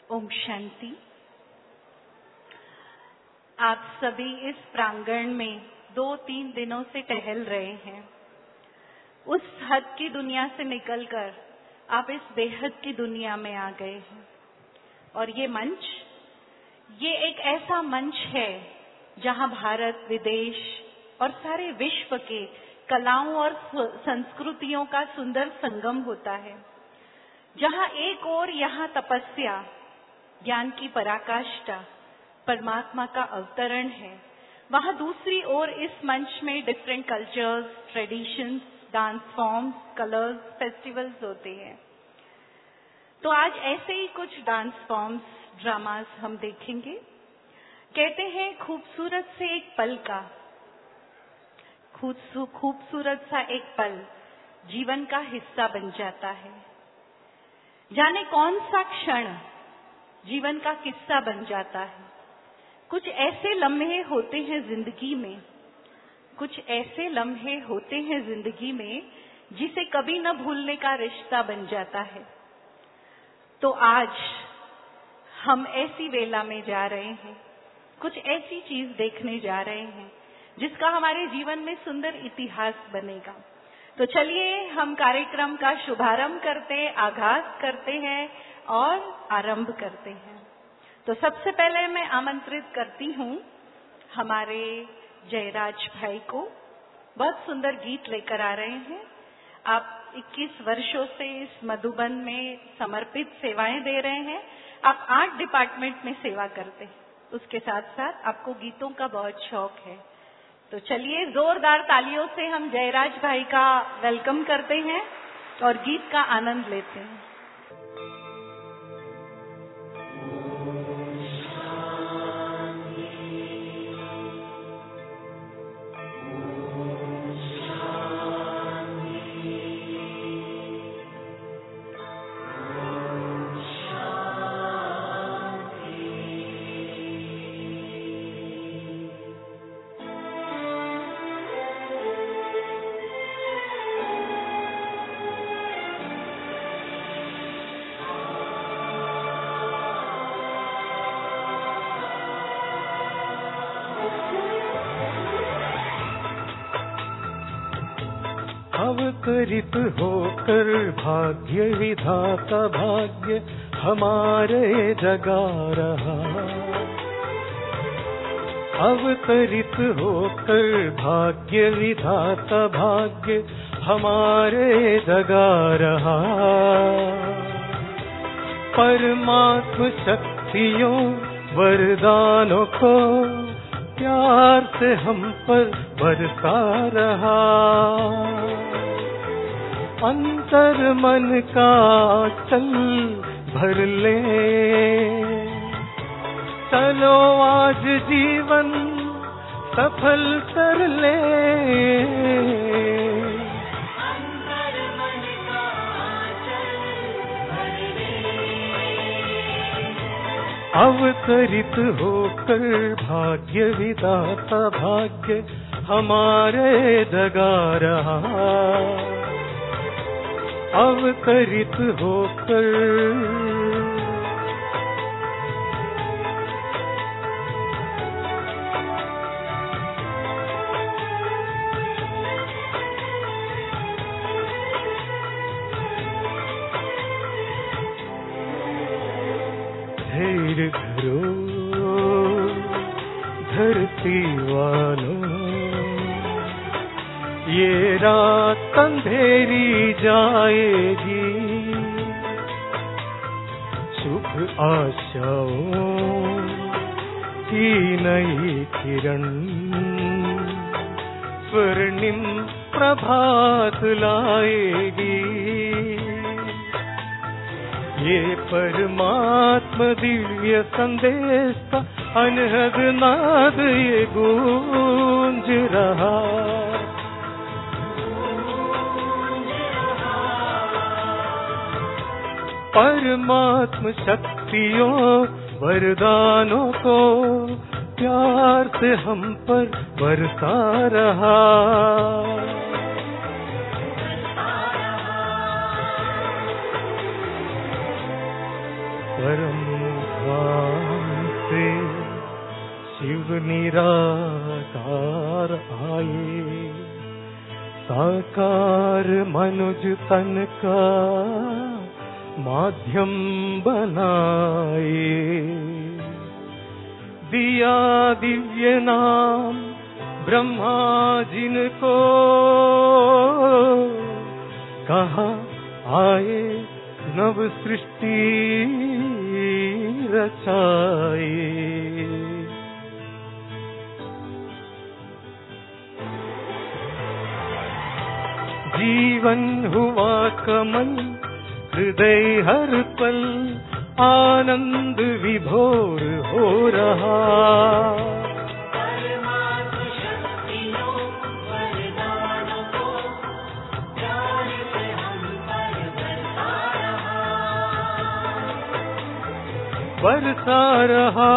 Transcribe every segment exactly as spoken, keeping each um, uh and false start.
ओम शांति। आप सभी इस प्रांगण में दो तीन दिनों से टहल रहे हैं। उस हद की दुनिया से निकलकर आप इस बेहद की दुनिया में आ गए हैं। और ये मंच, ये एक ऐसा मंच है जहां भारत, विदेश और सारे विश्व के कलाओं और संस्कृतियों का सुंदर संगम होता है। जहां एक ओर यहाँ तपस्या, ज्ञान की पराकाष्ठा, परमात्मा का अवतरण है, वहां दूसरी ओर इस मंच में different cultures, traditions, dance forms, colours, festivals होते हैं। तो आज ऐसे ही कुछ डांस फॉर्म्स, ड्रामास हम देखेंगे। कहते हैं खूबसूरत से एक पल का, खूबसूरत सा एक पल जीवन का हिस्सा बन जाता है। जाने कौन सा क्षण जीवन का किस्सा बन जाता है। कुछ ऐसे लम्हे होते हैं जिंदगी में, कुछ ऐसे लम्हे होते हैं जिंदगी में जिसे कभी न भूलने का रिश्ता बन जाता है। तो आज हम ऐसी वेला में जा रहे हैं, कुछ ऐसी चीज देखने जा रहे हैं जिसका हमारे जीवन में सुंदर इतिहास बनेगा। तो चलिए हम कार्यक्रम का शुभारंभ करते, आगाज करते हैं और आरंभ करते हैं। तो सबसे पहले मैं आमंत्रित करती हूँ हमारे जयराज भाई को। बहुत सुंदर गीत लेकर आ रहे हैं। आप इक्कीस वर्षों से इस मधुबन में समर्पित सेवाएं दे रहे हैं। आप आठ डिपार्टमेंट में सेवा करते हैं, उसके साथ साथ आपको गीतों का बहुत शौक है। तो चलिए जोरदार तालियों से हम जयराज भाई का वेलकम करते हैं और गीत का आनंद लेते हैं। अवतरित होकर भाग्य विधाता भाग्य हमारे जगा रहा। अवतरित होकर भाग्य विधाता भाग्य हमारे जगा रहा। परमात्म शक्तियों वरदानों को प्यार से हम पर बरसा रहा। अंतर मन का चल भर ले, चलो आज जीवन सफल कर ले। अंतर मन का चल भर ले, अवतरित होकर भाग्य विधाता भाग्य हमारे जगा रहा। अवतरित होकर धैर्य धरो धरती वालों, ये रात अंधेरी जाएगी। शुभ आशाओं की नई किरण स्वर्णिम प्रभात लाएगी। ये परमात्मा दिव्य संदेश का अनहद नाद ये गूंज रहा। परमात्म शक्तियों वरदानों को प्यार से हम पर बरसा रहा। परम धाम से शिव निराकार आए, साकार मनुज तन का माध्यम बनाए, दिया दिव्य नाम ब्रह्मा जिनको, कहा आए नव सृष्टि रचाए। जीवन हुआ कमल, हृदय हर पल आनंद विभोर हो रहा। परमात्म शक्तियों वरदानों को प्यार से हम पर बरसा रहा, बरसा रहा।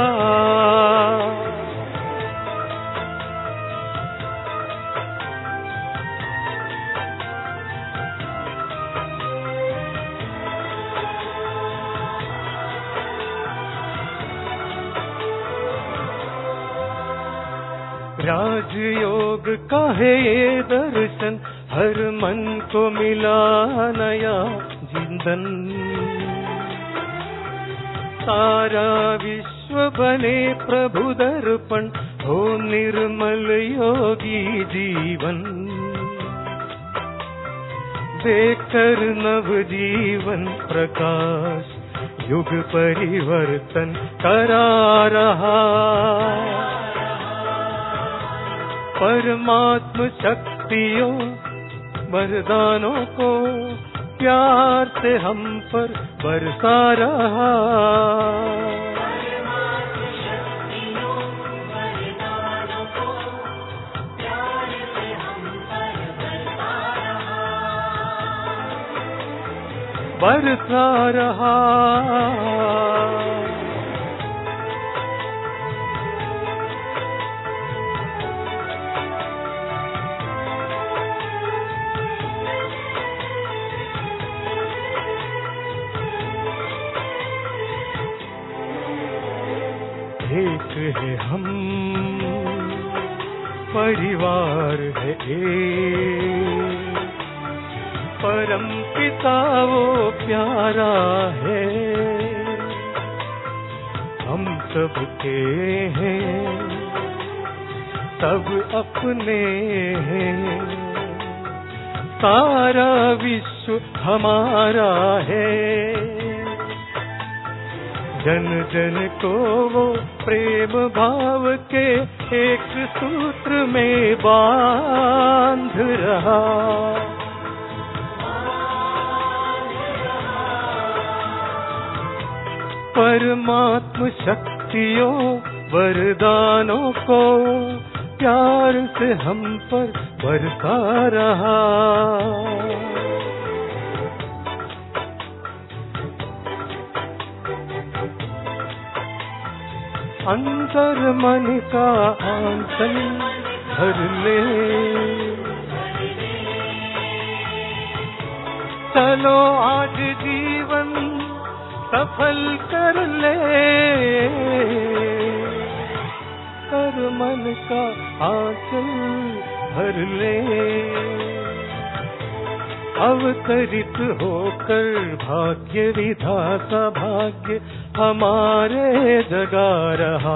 राजयोग का है ये दर्शन, हर मन को मिला नया जिंदन। सारा विश्व बने प्रभु दर्पण, हो निर्मल योगी जीवन। देकर नव जीवन प्रकाश, युग परिवर्तन करा रहा। परमात्म शक्तियों वरदानों को प्यार से हम पर बरसा रहा। परमात्म शक्तियों वरदानों को प्यार से हम पर बरसा रहा, बरसा रहा। एक है हम, परिवार है एक, परम पिता वो प्यारा है। हम सबके हैं, सब अपने हैं, सारा विश्व हमारा है। जन जन को वो प्रेम भाव के एक सूत्र में बांध रहा। परमात्म शक्तियों वरदानों को प्यार से हम पर बरसा रहा। अंतर मन का आंचल भर ले, चलो आज जीवन सफल कर ले। कर मन का आंचल भर ले, अवतरित होकर भाग्य विधाता भाग्य हमारे जगा रहा।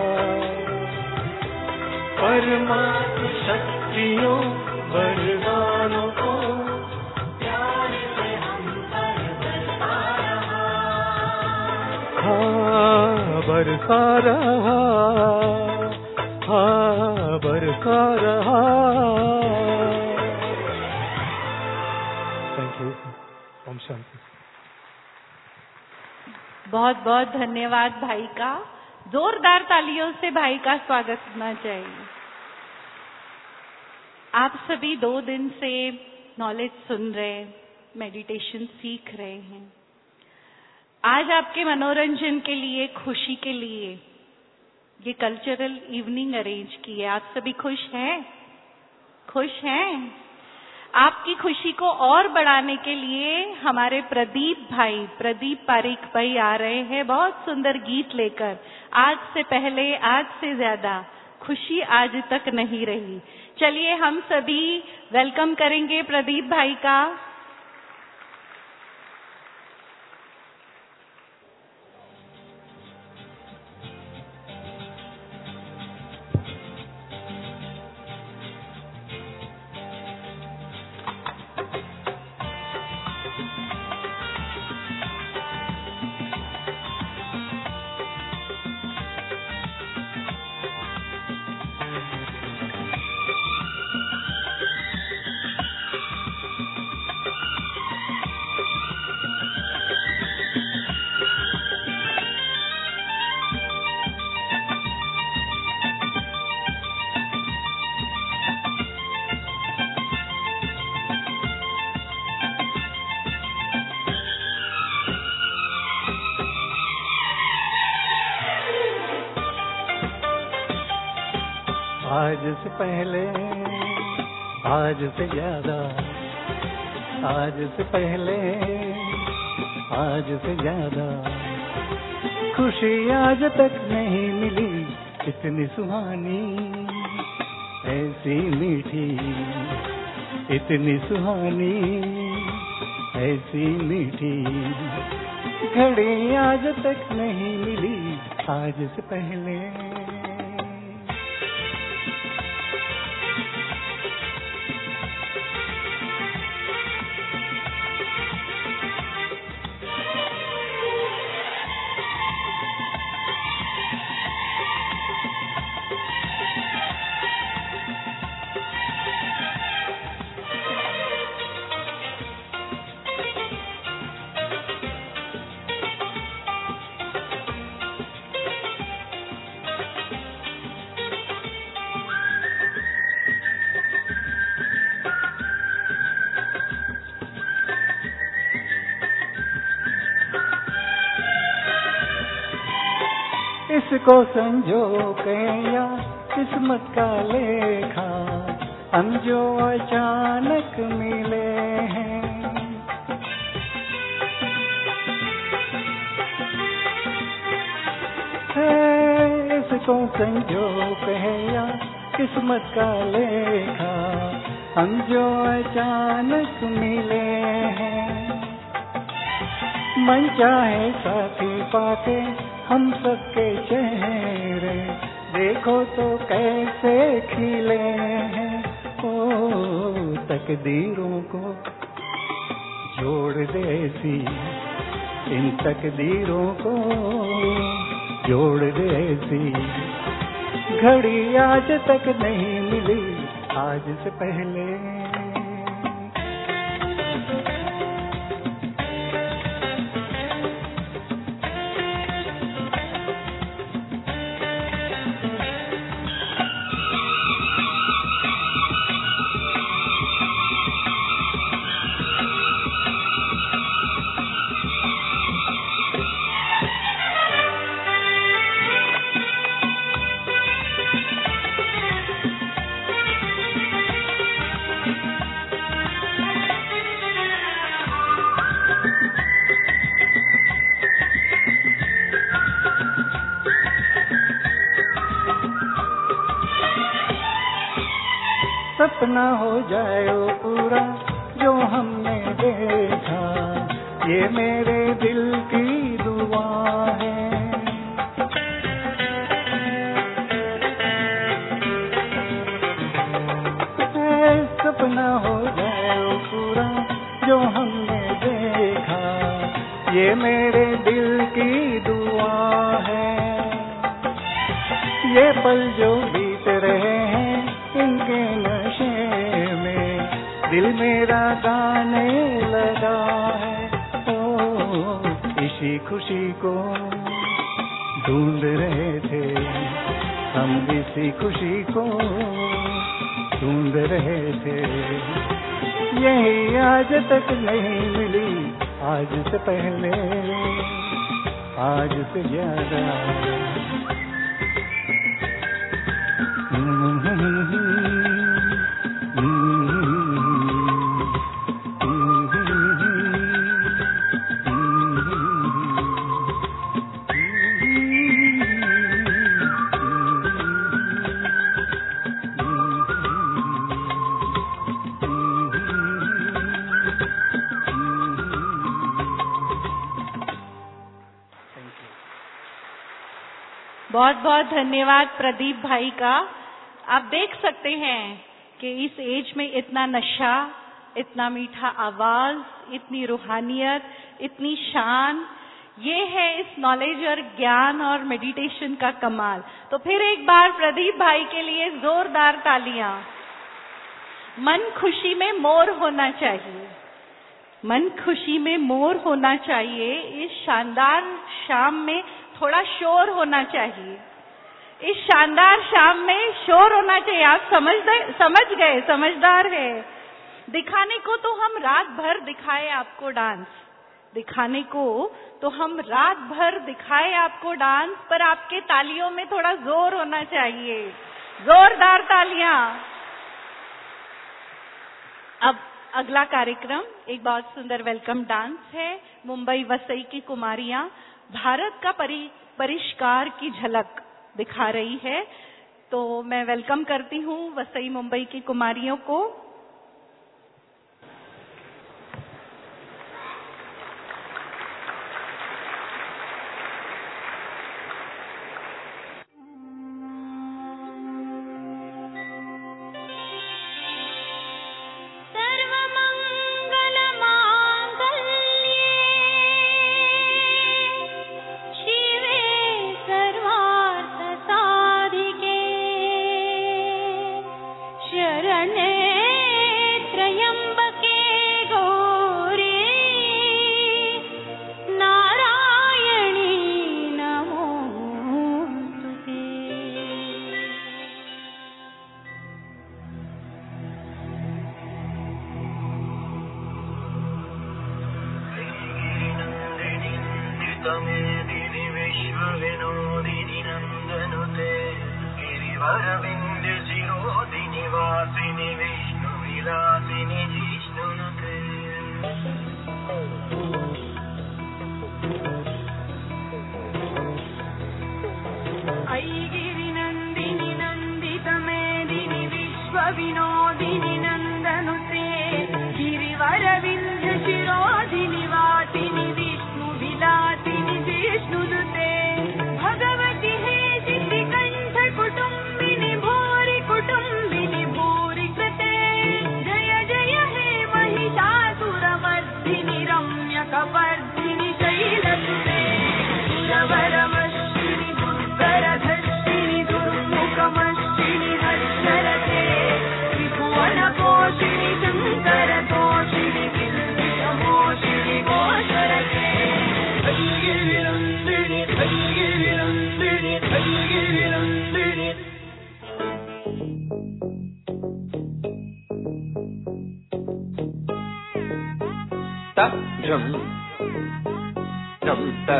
परमात्म शक्तियों वरदानों को प्यार से हम पर बरसा रहा, हाँ बरसा रहा, हाँ बरसा रहा। Thank you. ओम शांति। बहुत बहुत धन्यवाद भाई का। जोरदार तालियों से भाई का स्वागत होना चाहिए। आप सभी दो दिन से नॉलेज सुन रहे, मेडिटेशन सीख रहे हैं। आज आपके मनोरंजन के लिए, खुशी के लिए ये कल्चरल इवनिंग अरेंज की है। आप सभी खुश हैं? खुश हैं? आपकी खुशी को और बढ़ाने के लिए हमारे प्रदीप भाई, प्रदीप पारिक भाई आ रहे हैं बहुत सुंदर गीत लेकर। आज से पहले, आज से ज्यादा खुशी आज तक नहीं रही। चलिए हम सभी वेलकम करेंगे प्रदीप भाई का। आज से पहले, आज से ज्यादा, आज से पहले, आज से ज्यादा खुशी आज तक नहीं मिली, इतनी सुहानी, ऐसी मीठी, इतनी सुहानी, ऐसी मीठी घड़ी आज तक नहीं मिली, आज से पहले। इसको संजो के या किस्मत का लेखा, हम जो अचानक मिले हैं। है इसको संजो के या किस्मत का लेखा, हम जो अचानक मिले हैं। मन चाहे साथी पाके हम सबके चेहरे, देखो तो कैसे खिले हैं। ओ तकदीरों को जोड़ दे सी, इन तकदीरों को जोड़ दे सी, घड़ी आज तक नहीं मिली, आज से पहले। सपना हो जाए वो पूरा जो हमने देखा, ये मेरे दिल की दुआ है। सपना हो जाए वो पूरा जो हमने देखा, ये मेरे दिल की दुआ है। ये पल जो बीत रहे हैं इनके नशे में, दिल मेरा गाने लगा है। ओ इसी खुशी को ढूंढ रहे थे हम, इसी खुशी को ढूंढ रहे थे, यही आज तक नहीं मिली, आज से पहले, आज से ज्यादा। Mm-hmm. बहुत बहुत धन्यवाद प्रदीप भाई का। आप देख सकते हैं कि इस एज में इतना नशा, इतना मीठा आवाज, इतनी रूहानियत, इतनी शान, ये है इस नॉलेज और ज्ञान और मेडिटेशन का कमाल। तो फिर एक बार प्रदीप भाई के लिए जोरदार तालियां। मन खुशी में मोर होना चाहिए, मन खुशी में मोर होना चाहिए। इस शानदार शाम में थोड़ा शोर होना चाहिए, इस शानदार शाम में शोर होना चाहिए। आप समझ समझ गए, समझदार है। दिखाने को तो हम रात भर दिखाए आपको डांस, दिखाने को तो हम रात भर दिखाए आपको डांस, पर आपके तालियों में थोड़ा जोर होना चाहिए, जोरदार तालियां। अब अगला कार्यक्रम एक बहुत सुंदर वेलकम डांस है। मुंबई वसई की कुमारियां भारत का परि परिष्कार की झलक दिखा रही है। तो मैं वेलकम करती हूँ वसई मुंबई की कुमारियों को। मेदिनि विश्वविनोदिनि नन्दनुते गिरिवरविन्द्य शिरोदिनि वासिनि विष्णुविलासिनि जिष्णुनुते ऐगिरिनन्दिनि नन्दितमेदिनि विश्वविनोदिनि नन्दनुते गिरिवरविन्द्य शिरोदिनि वासिनि विष्णुविलासिनि जिष्णुनुते भगवति हे सिद्धिकण्ठ कुटुम्बिनि भूरि कुटुम्बिनि भूरि कृते जय जय हे Mahishasuramardini रम्यकपर्दिनि शैलसुते सुरवरमर्शिनि दुर्धरधर्षिणि दुर्मुखमर्शिनि हर्षरते त्रिभुवनपोषिणि शङ्करतोषिणि किल्बिषमोषिणि घोषरते ऐगिरिनन्दिनि ऐगिरिनन्दिनि ऐगिरिनन्दिनि ta jum jum ta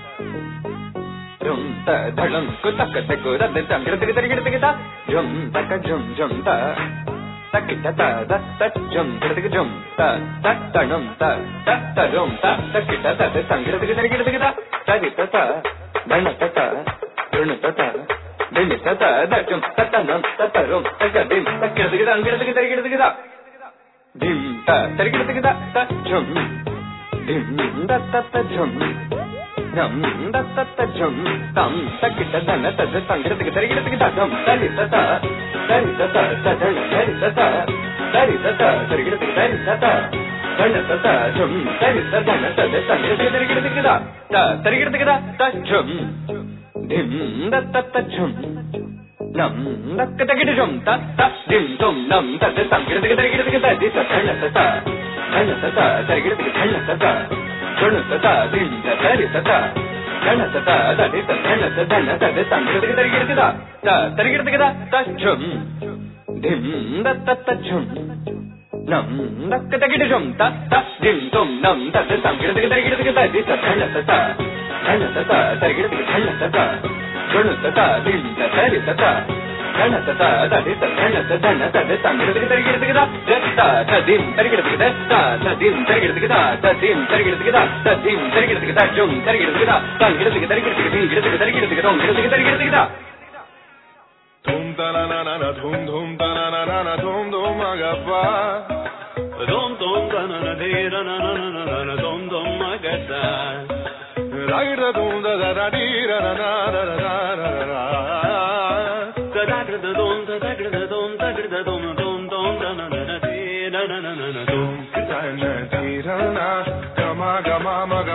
jum ta dhalam ku tak tak ku da da gir gir gir gir gir ta jum ta ka jum jum ta ta ki ta ta da ta jum gir gir jum ta ta ta jum ta ta ta jum ta ta ki ta ta da gir gir gir gir ta ta ki ta ta da na ta ta jum ta ta din ta ta da jum ta ta nam ta ta jum ta ka din ta gir gir gir gir gir gir ta dim ta tar gir gir ta ta jum dim da ta ta jum nam da ta ta jum tam ta ki ta da na ta da sang gir gir gir gir ta jum ta li ta ta ta li ta ta ta ta li ta ta ta li ta ta tar gir gir ta ta ta na ta ta jum ta li ta da na ta da sang gir gir gir gir ta ta tar gir gir ta jum dim da ta ta jum nam da ka ta gir jum ta ta dim tum nam ta da sang gir gir gir gir ta di ta na ta ta na ta ta tar gir gir na ta ta jum ta ta dim ta ta li ta ta na ta ta da di ta na ta da na ta da sang gir gir gir ta ta tar gir gir ta jum dim da ta ta jum nam da ka ta gir jum ta ta dim tum nam ta da sang gir gir gir ta di ta na ta ta na ta ta tar gir gir na ta ta jum ta ta dim ta ta li ta ta na ta ta da di ta na ta da na ta da sang gir gir gir ta ta ta dim tar gir gir ta ta dim tar gir gir ta ta dim tar gir gir ta ta dim tar gir gir ta jum tar gir gir ta sang gir gir tar gir gir dim gir tar gir gir dong gir tar gir gir ta धूम तना ना ना ना धूम धूम तना ना ना ना धूम धूम अगप्पा धूम धूम तना ना धीर ना ना ना ना ना धूम धूम अगसा राइड धूम दा दा डी रा ना ना ना ना ना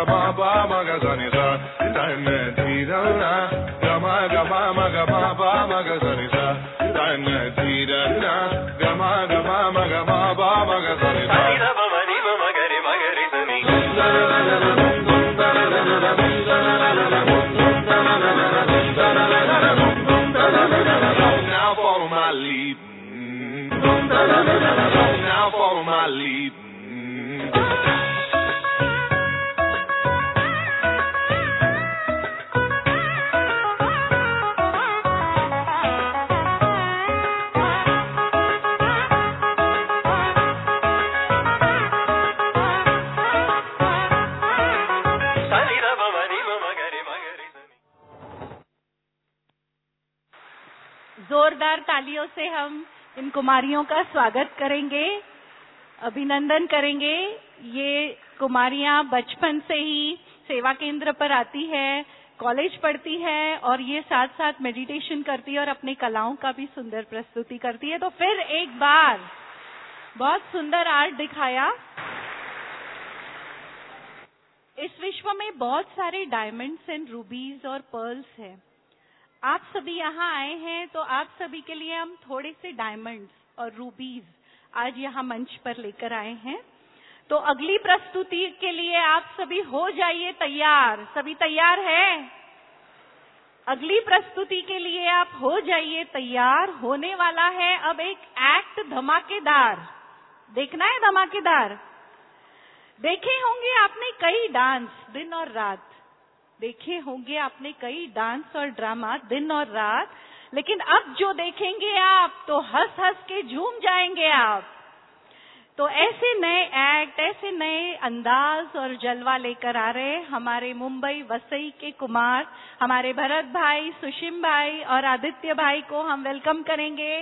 ga ma pa ma ga sa ni sa ta na thi ra na ga ma ga ma ma ga ma pa ma ga sa ni sa ta na thi ra na ga ma ga ma ma ga ma pa ma ga sa ni sa ni ra pa ma ni ma ma ga re ma ga re sa ni now follow my lead now follow my lead जोरदार तालियों से हम इन कुमारियों का स्वागत करेंगे, अभिनंदन करेंगे। ये कुमारियां बचपन से ही सेवा केंद्र पर आती है, कॉलेज पढ़ती है और ये साथ साथ मेडिटेशन करती है और अपनी कलाओं का भी सुंदर प्रस्तुति करती है। तो फिर एक बार बहुत सुंदर आर्ट दिखाया। इस विश्व में बहुत सारे डायमंड्स एंड रूबीज और पर्ल्स हैं। आप सभी यहाँ आए हैं तो आप सभी के लिए हम थोड़े से डायमंड्स और रूबीज आज यहाँ मंच पर लेकर आए हैं। तो अगली प्रस्तुति के लिए आप सभी हो जाइए तैयार। सभी तैयार हैं? अगली प्रस्तुति के लिए आप हो जाइए तैयार। होने वाला है अब एक एक्ट धमाकेदार। देखना है धमाकेदार? देखे होंगे आपने कई डांस दिन और रात, देखे होंगे आपने कई डांस और ड्रामा दिन और रात, लेकिन अब जो देखेंगे आप तो हंस हंस के झूम जाएंगे आप। तो ऐसे नए एक्ट, ऐसे नए अंदाज और जलवा लेकर आ रहे हमारे मुंबई वसई के कुमार, हमारे भरत भाई, सुशिम भाई और आदित्य भाई को हम वेलकम करेंगे।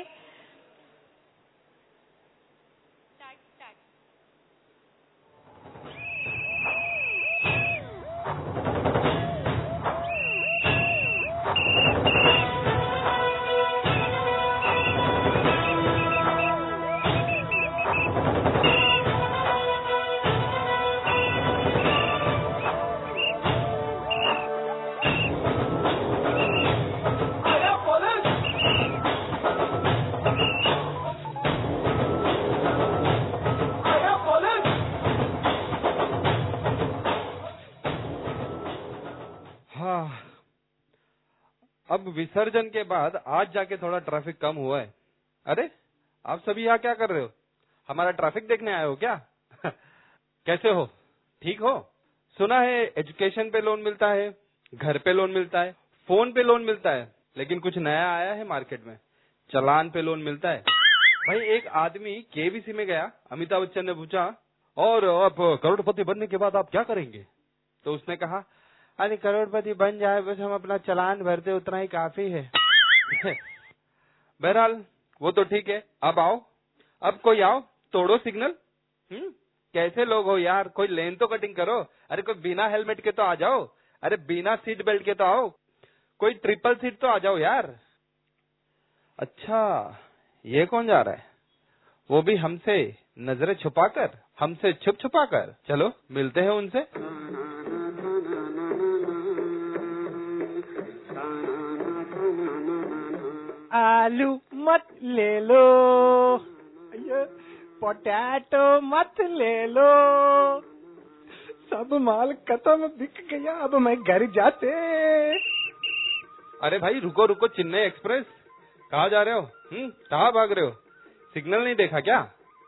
अब विसर्जन के बाद आज जाके थोड़ा ट्रैफिक कम हुआ है। अरे आप सभी यहाँ क्या कर रहे हो? हमारा ट्रैफिक देखने आए हो क्या? कैसे हो? ठीक हो? सुना है एजुकेशन पे लोन मिलता है, घर पे लोन मिलता है, फोन पे लोन मिलता है, लेकिन कुछ नया आया है मार्केट में, चालान पे लोन मिलता है। भाई एक आदमी केबीसी में गया, अमिताभ बच्चन ने पूछा और आप करोड़पति बनने के बाद आप क्या करेंगे? तो उसने कहा अरे करोड़पति बन जाए बस हम अपना चालान भरते उतना ही काफी है। बहरहाल वो तो ठीक है। अब आओ, अब कोई आओ, तोड़ो सिग्नल। हम्म कैसे लोग हो यार? कोई लेन तो कटिंग करो। अरे कोई बिना हेलमेट के तो आ जाओ। अरे बिना सीट बेल्ट के तो आओ। कोई ट्रिपल सीट तो आ जाओ यार। अच्छा ये कौन जा रहा है? वो भी हमसे नजरें छुपाकर, हमसे छुप छुपाकर। चलो मिलते हैं उनसे। आलू मत ले लो, पोटैटो मत ले लो, सब माल खत्म बिक गया, अब मैं घर जाते। अरे भाई रुको रुको, चेन्नई एक्सप्रेस कहाँ जा रहे हो? हम्म कहाँ भाग रहे हो? सिग्नल नहीं देखा क्या?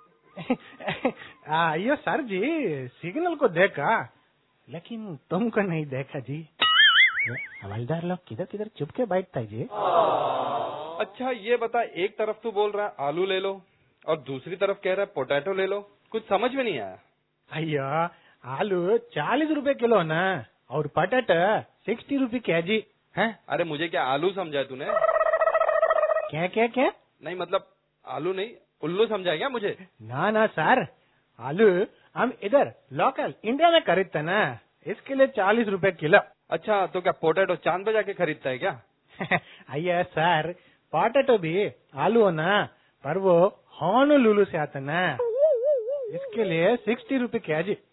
आइयो सर जी, सिग्नल को देखा लेकिन तुमको नहीं देखा जी। हवलदार लोग किधर किधर चुप के बैठता है जी। अच्छा ये बता, एक तरफ तू बोल रहा है आलू ले लो और दूसरी तरफ कह रहा है पोटैटो ले लो, कुछ समझ में नहीं आया। अయ్యో आलू चालीस रुपए किलो ना और पोटैटो सिक्सटी रुपए केजी है। अरे मुझे क्या आलू समझा तूने? क्या क्या क्या? नहीं मतलब आलू नहीं, उल्लू समझा क्या मुझे? ना ना सर, आलू हम इधर लोकल इंडिया में खरीदते ना, इसके लिए चालीस रुपए किलो। अच्छा तो क्या पोटैटो चांद पे जाके खरीदता है क्या? अయ్యా सर, पोटैटो भी आलू हो ना, पर वो होनोलुलु से आता ना, इसके लिए सिक्सटी रुपए केजी।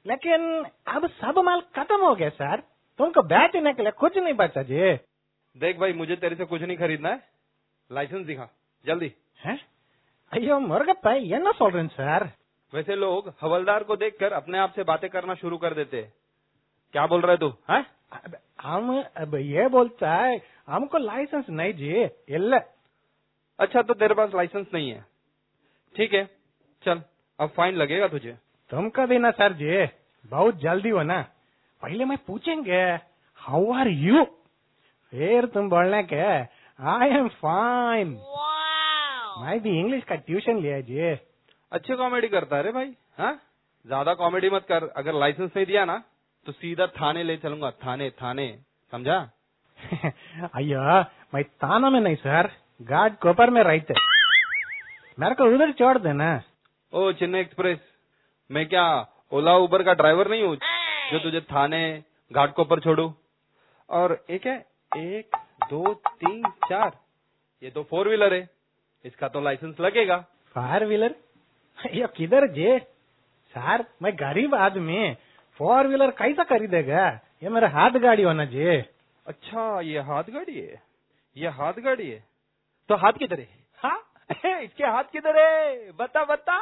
लेकिन अब सब माल खत्म हो गया सर, तुमको बेचने के लिए कुछ नहीं बचा जी। देख भाई, मुझे तेरे से कुछ नहीं खरीदना है, लाइसेंस दिखा जल्दी। हैं? अयो मुर्गप्पा, ये ना बोल रहे सर। वैसे लोग हवलदार को देखकर अपने आप से बातें करना शुरू कर देते हैं। क्या बोल रहे तू? हैं? अब हम अब ये बोलता है हमको लाइसेंस नहीं जी। इल्ल। अच्छा, तो तेरे पास लाइसेंस नहीं है, ठीक है, चल अब फाइन लगेगा तुझे। तुमका भी ना सर जी, बहुत जल्दी हो ना। पहले मैं पूछेंगे हाउ आर यू, फिर तुम बोलने के आई एम फाइन। मैं भी इंग्लिश का ट्यूशन लिया जी। अच्छी कॉमेडी करता है रे भाई। हाँ, ज्यादा कॉमेडी मत कर। अगर लाइसेंस नहीं दिया ना तो सीधा थाने ले चलूंगा, थाने थाने, समझा? अयो मैं थाना में नहीं सर, गार्ड कोपर में रहते, मेरे को उधर छोड़ देना। ओ चेन्नई एक्सप्रेस, मैं क्या ओला उबर का ड्राइवर नहीं हूँ जो तुझे थाने घाट कोपर छोड़ू? और एक है, एक दो तीन चार, ये तो फोर व्हीलर है, इसका तो लाइसेंस लगेगा। Four wheeler? ये किधर जे सर, मैं गरीब आदमी, फोर व्हीलर कैसा खरीदेगा? ये मेरा हाथ गाड़ी होना जी। अच्छा, ये हाथ गाड़ी है, ये हाथ गाड़ी है, तो हाथ किधर है? हाँ इसके हाथ किधर है, बता बता।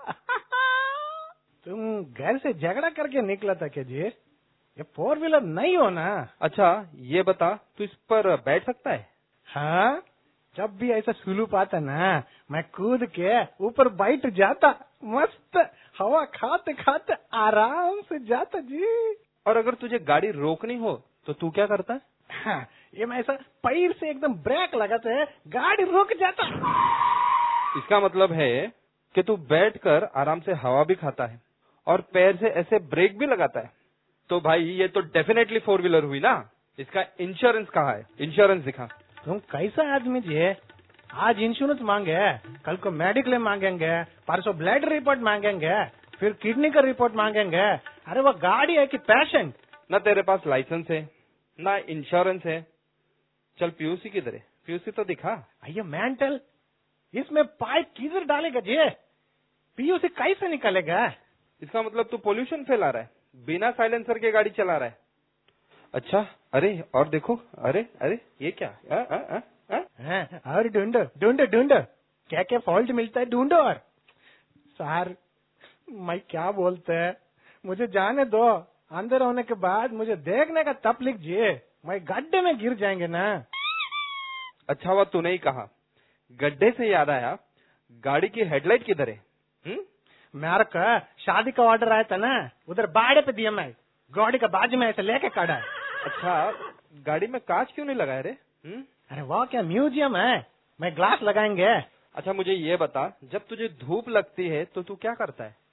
तुम घर से झगड़ा करके निकला था क्या जी? ये फोर व्हीलर नहीं हो ना। अच्छा ये बता, तू इस पर बैठ सकता है? हाँ, जब भी ऐसा सुलूप आता ना, मैं कूद के ऊपर बैठ जाता, मस्त हवा खाते खाते आराम से जाता जी। और अगर तुझे गाड़ी रोकनी हो तो तू क्या करता है? हाँ, ये मैं ऐसा पैर से एकदम ब्रेक लगाते है, गाड़ी रुक जाता। इसका मतलब है कि तू बैठकर आराम से हवा भी खाता है और पैर से ऐसे ब्रेक भी लगाता है। तो भाई ये तो डेफिनेटली फोर व्हीलर हुई ना। इसका इंश्योरेंस कहाँ है? इंश्योरेंस दिखा। तुम कैसा आदमी जी? आज इंश्योरेंस मांगे, कल को मेडिक्लेम मांगेंगे, परसों ब्लड रिपोर्ट मांगेंगे, फिर किडनी का रिपोर्ट मांगेंगे। अरे वो गाड़ी है कि पेशेंट? न तेरे पास लाइसेंस है, ना इंश्योरेंस है। चल पीयूसी किधर है? पीयूसी तो दिखा। अये मेंटल, इसमें पाइप किधर डालेगा जी? पीयूसी कैसे निकलेगा? इसका मतलब तू पोल्यूशन फैला रहा है, बिना साइलेंसर के गाड़ी चला रहा है। अच्छा, अरे और देखो, अरे अरे ये क्या? आ, आ, आ, आ? हाँ, और ढूंढो ढूंढो ढूंढो, क्या क्या फॉल्ट मिलता है ढूंढो। और सर मैं क्या बोलते हैं, मुझे जाने दो। अंदर होने के बाद मुझे देखने का तकलीफ जी, मैं गड्ढे में गिर जाएंगे ना। अच्छा हुआ तूने ही कहा। गड्ढे से याद आया, गाड़ी की हेडलाइट किधर है? हम्म? मेरे का शादी का ऑर्डर आया था ना, उधर बाड़े पे दिया, मैं गाड़ी का बाजू में ऐसे लेके खड़ा है। अच्छा, गाड़ी में कांच क्यों नहीं लगाया रे? हम्म? अरे वाह, क्या म्यूजियम है, मैं ग्लास लगाएंगे। अच्छा मुझे ये बता, जब तुझे धूप लगती है तो तू क्या करता है?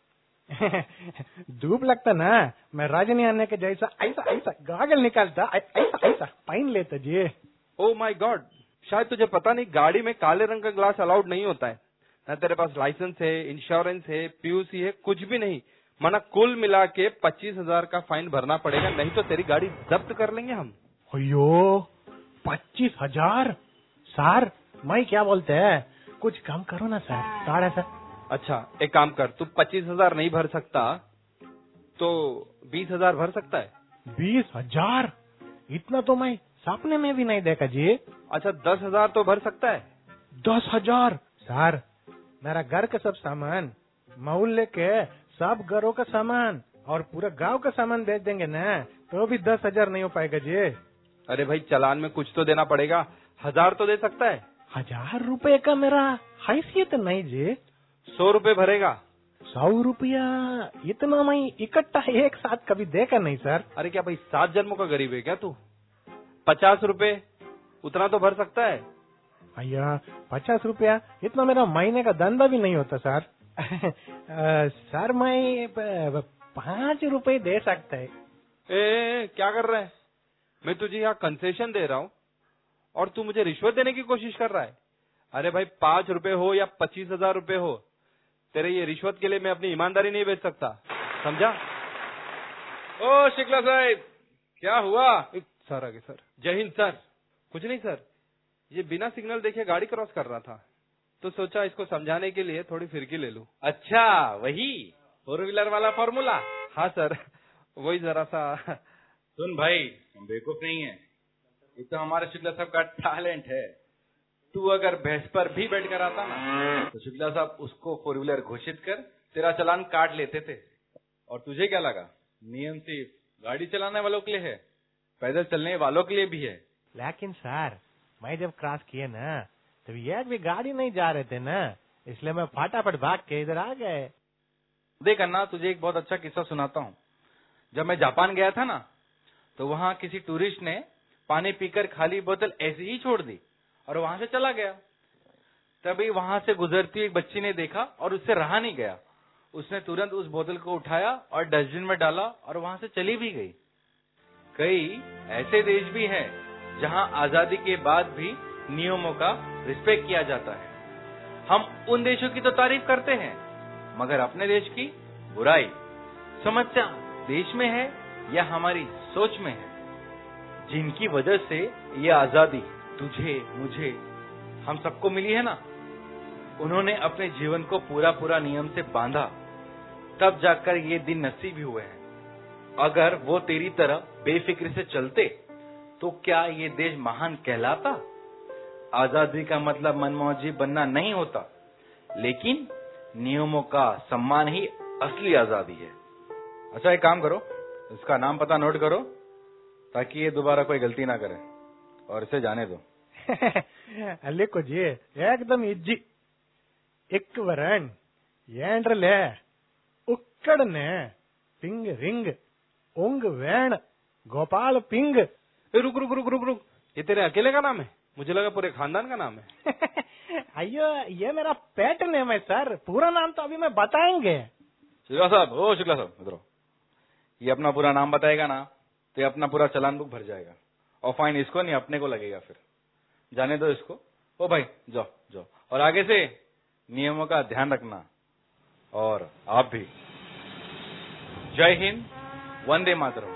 धूप लगता ना, मैं रजनी अन्य के जैसा ऐसा ऐसा गॉगल निकालता, ऐसा ऐसा पहन लेता जी। ओ माय गॉड, शायद तुझे पता नहीं, गाड़ी में काले रंग का ग्लास अलाउड नहीं होता है। ना तेरे पास लाइसेंस है, इंश्योरेंस है, पीयूसी है, कुछ भी नहीं। मना कुल मिला के पच्चीस हजार का फाइन भरना पड़ेगा, नहीं तो तेरी गाड़ी जब्त कर लेंगे हम। अयो पच्चीस हजार? सर मैं क्या बोलते हैं, कुछ कम करो ना सर, साढ़े सर। अच्छा एक काम कर, तू पच्चीस हजार नहीं भर सकता तो बीस हजार भर सकता है? बीस हजार? इतना तो मैं सपने में भी नहीं देखा जी। अच्छा दस हजार तो भर सकता है? दस हजार? सर मेरा घर का सब सामान, मोहल्ले के सब घरों का सामान और पूरा गांव का सामान बेच देंगे ना, तो भी दस हजार नहीं हो पाएगा जी। अरे भाई चलान में कुछ तो देना पड़ेगा, हजार तो दे सकता है? हजार रुपए का मेरा हैसियत नहीं जी। सौ रुपए भरेगा? सौ रुपया? इतना मैं इकट्ठा एक साथ कभी देखा नहीं सर। अरे क्या भाई सात जन्मों का गरीब है क्या तू? पचास रुपए उतना तो भर सकता है? भैया पचास रुपया, इतना मेरा महीने का धंधा भी नहीं होता सर। आ, सर मैं पाँच रुपए दे सकता है। ए, क्या कर रहा है? मैं तुझे यहाँ कंसेशन दे रहा हूँ और तू मुझे रिश्वत देने की कोशिश कर रहा है। अरे भाई पाँच रुपए हो या पच्चीस हजार रुपए हो, तेरे ये रिश्वत के लिए मैं अपनी ईमानदारी नहीं बेच सकता, समझा? ओ शिकला साहब, क्या हुआ? सर आगे सर। जय हिंद सर। कुछ नहीं सर, ये बिना सिग्नल देखे गाड़ी क्रॉस कर रहा था, तो सोचा इसको समझाने के लिए थोड़ी फिरकी ले लूं। अच्छा वही फोर व्हीलर वाला फॉर्मूला? हाँ सर, वही जरा सा। सुन भाई, हम बेवकूफ नहीं है, ये तो हमारे शुक्ला साहब का टैलेंट है। तू अगर भैंस पर भी बैठ कर आता ना तो शुक्ला साहब उसको फोर व्हीलर घोषित कर तेरा चालान काट लेते थे। और तुझे क्या लगा नियम सिर्फ गाड़ी चलाने वालों के लिए है, पैदल चलने वालों के लिए भी है। लेकिन सर, मैं जब क्रॉस किए ना तब एक भी गाड़ी नहीं जा रहे थे ना, इसलिए मैं फटाफट भाग के इधर आ गए। देख अन्ना, तुझे एक बहुत अच्छा किस्सा सुनाता हूँ। जब मैं जापान गया था ना तो वहाँ किसी टूरिस्ट ने पानी पीकर खाली बोतल ऐसे ही छोड़ दी और वहां से चला गया। तभी वहां से गुजरती एक बच्ची ने देखा और उससे रहा नहीं गया। उसने तुरंत उस बोतल को उठाया और डस्टबिन में डाला और वहां से चली भी गई। कई ऐसे देश भी हैं जहां आजादी के बाद भी नियमों का रिस्पेक्ट किया जाता है। हम उन देशों की तो तारीफ करते हैं मगर अपने देश की बुराई। समस्या देश में है या हमारी सोच में है? जिनकी वजह से ये आजादी तुझे, मुझे, हम सबको मिली है ना, उन्होंने अपने जीवन को पूरा पूरा नियम से बांधा, तब जाकर ये दिन नसीब हुए हैं। अगर वो तेरी तरह बेफिक्र से चलते तो क्या ये देश महान कहलाता? आजादी का मतलब मनमौजी बनना नहीं होता, लेकिन नियमों का सम्मान ही असली आजादी है। अच्छा, एक काम करो, इसका नाम पता नोट करो ताकि ये दोबारा कोई गलती ना करे और इसे जाने दो। लिखो जी, एकदम इज्जी। इक वरण येंड्रले उक्कड़ने पिंग रिंग उंग वैण गोपाल पिंग। रुक रुक रुक रुक रुक, ये तेरे अकेले का नाम है? मुझे लगा पूरे खानदान का नाम है। अयो, ये मेरा पेट नेम है सर, पूरा नाम तो अभी मैं बताएंगे। शुक्ला साहब, ओ शुक्ला साहब इधर आओ। ये अपना पूरा नाम बताएगा ना तो ये अपना पूरा चालान बुक भर जाएगा और फाइन इसको नहीं अपने को लगेगा। फिर जाने दो इसको। ओ भाई जाओ जाओ, और आगे से नियमों का ध्यान रखना। और आप भी। जय हिंद, वंदे मातरम।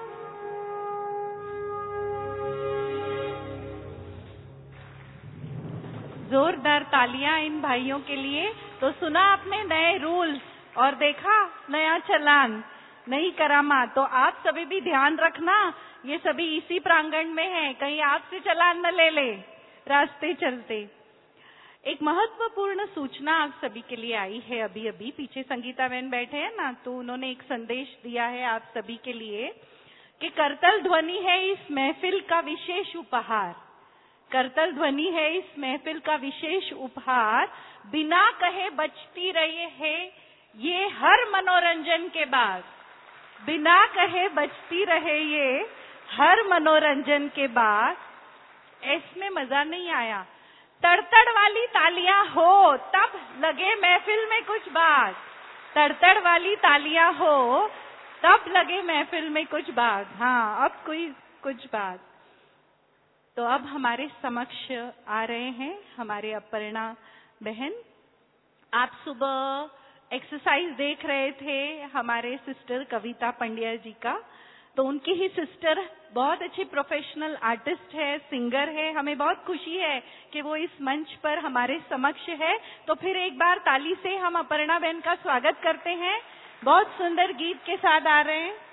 जोरदार तालियां इन भाइयों के लिए। तो सुना आपने नए रूल्स और देखा नया चालान, नई करामात। तो आप सभी भी ध्यान रखना, ये सभी इसी प्रांगण में हैं, कहीं आपसे चालान न ले ले रास्ते चलते। एक महत्वपूर्ण सूचना आप सभी के लिए आई है अभी अभी। पीछे संगीता बहन बैठे हैं ना, तो उन्होंने एक संदेश दिया है आप सभी के लिए कि करतल ध्वनि है इस महफिल का विशेष उपहार। करतल ध्वनि है इस महफिल का विशेष उपहार, बिना कहे बजती रही है ये हर मनोरंजन के बाद। बिना कहे बजती रहे ये हर मनोरंजन के बाद। इसमें मजा नहीं आया, तड़तड़ वाली तालियां हो तब लगे महफिल में कुछ बात। तड़तड़ वाली तालियां हो तब लगे महफिल में कुछ बात। हाँ, अब कोई कुछ बात। तो अब हमारे समक्ष आ रहे हैं हमारे अपर्णा बहन। आप सुबह एक्सरसाइज देख रहे थे हमारे सिस्टर कविता पंड्या जी का, तो उनकी ही सिस्टर बहुत अच्छी प्रोफेशनल आर्टिस्ट है, सिंगर है। हमें बहुत खुशी है कि वो इस मंच पर हमारे समक्ष है। तो फिर एक बार ताली से हम अपर्णा बहन का स्वागत करते हैं। बहुत सुंदर गीत के साथ आ रहे हैं।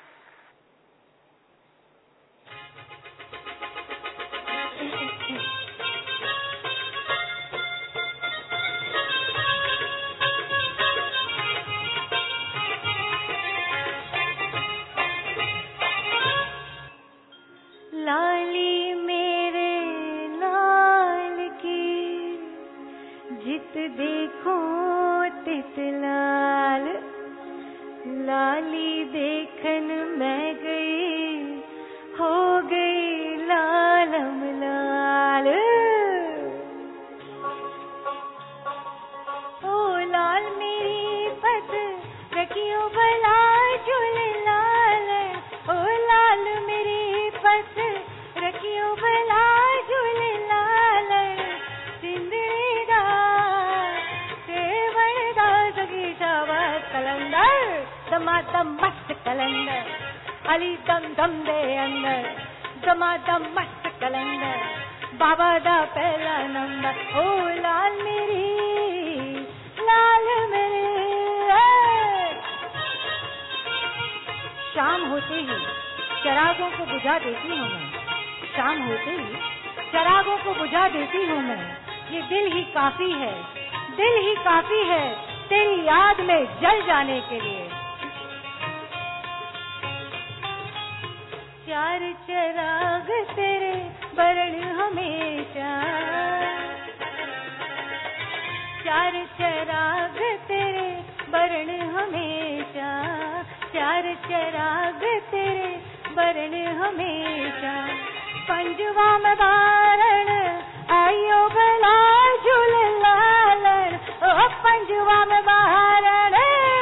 लाली मेरे लाल की जित देखो तित लाल, लाली देखन मैं गई हो गई लालम लाल। ओ लाल मेरी पत रखियो भला झूल लाल, ओ लाल मेरी पत रखियो भला झूल लाल। सिंदड़ी दा सेवण दा सगी शाबाश कलंदर, दमादम मस्त कलंदर, अली दम दम दे अंदर, दमादम मस्त कलंदर, बाबा दा पहला नंबर। ओ लाल मेरी लाल मेरे शाम होते ही चरागों को बुझा देती हूँ मैं, शाम होते ही चरागों को बुझा देती हूँ मैं। ये दिल ही काफी है, दिल ही काफी है तेरी याद में जल जाने के लिए। चार चराग तेरे बरन हमेशा, चार चराग तेरे बरन हमेशा, चार चराग तेरे बरन हमेशा। पंजवा में बारण आयो भला झूल लालन, ओ पंजवा में बारण,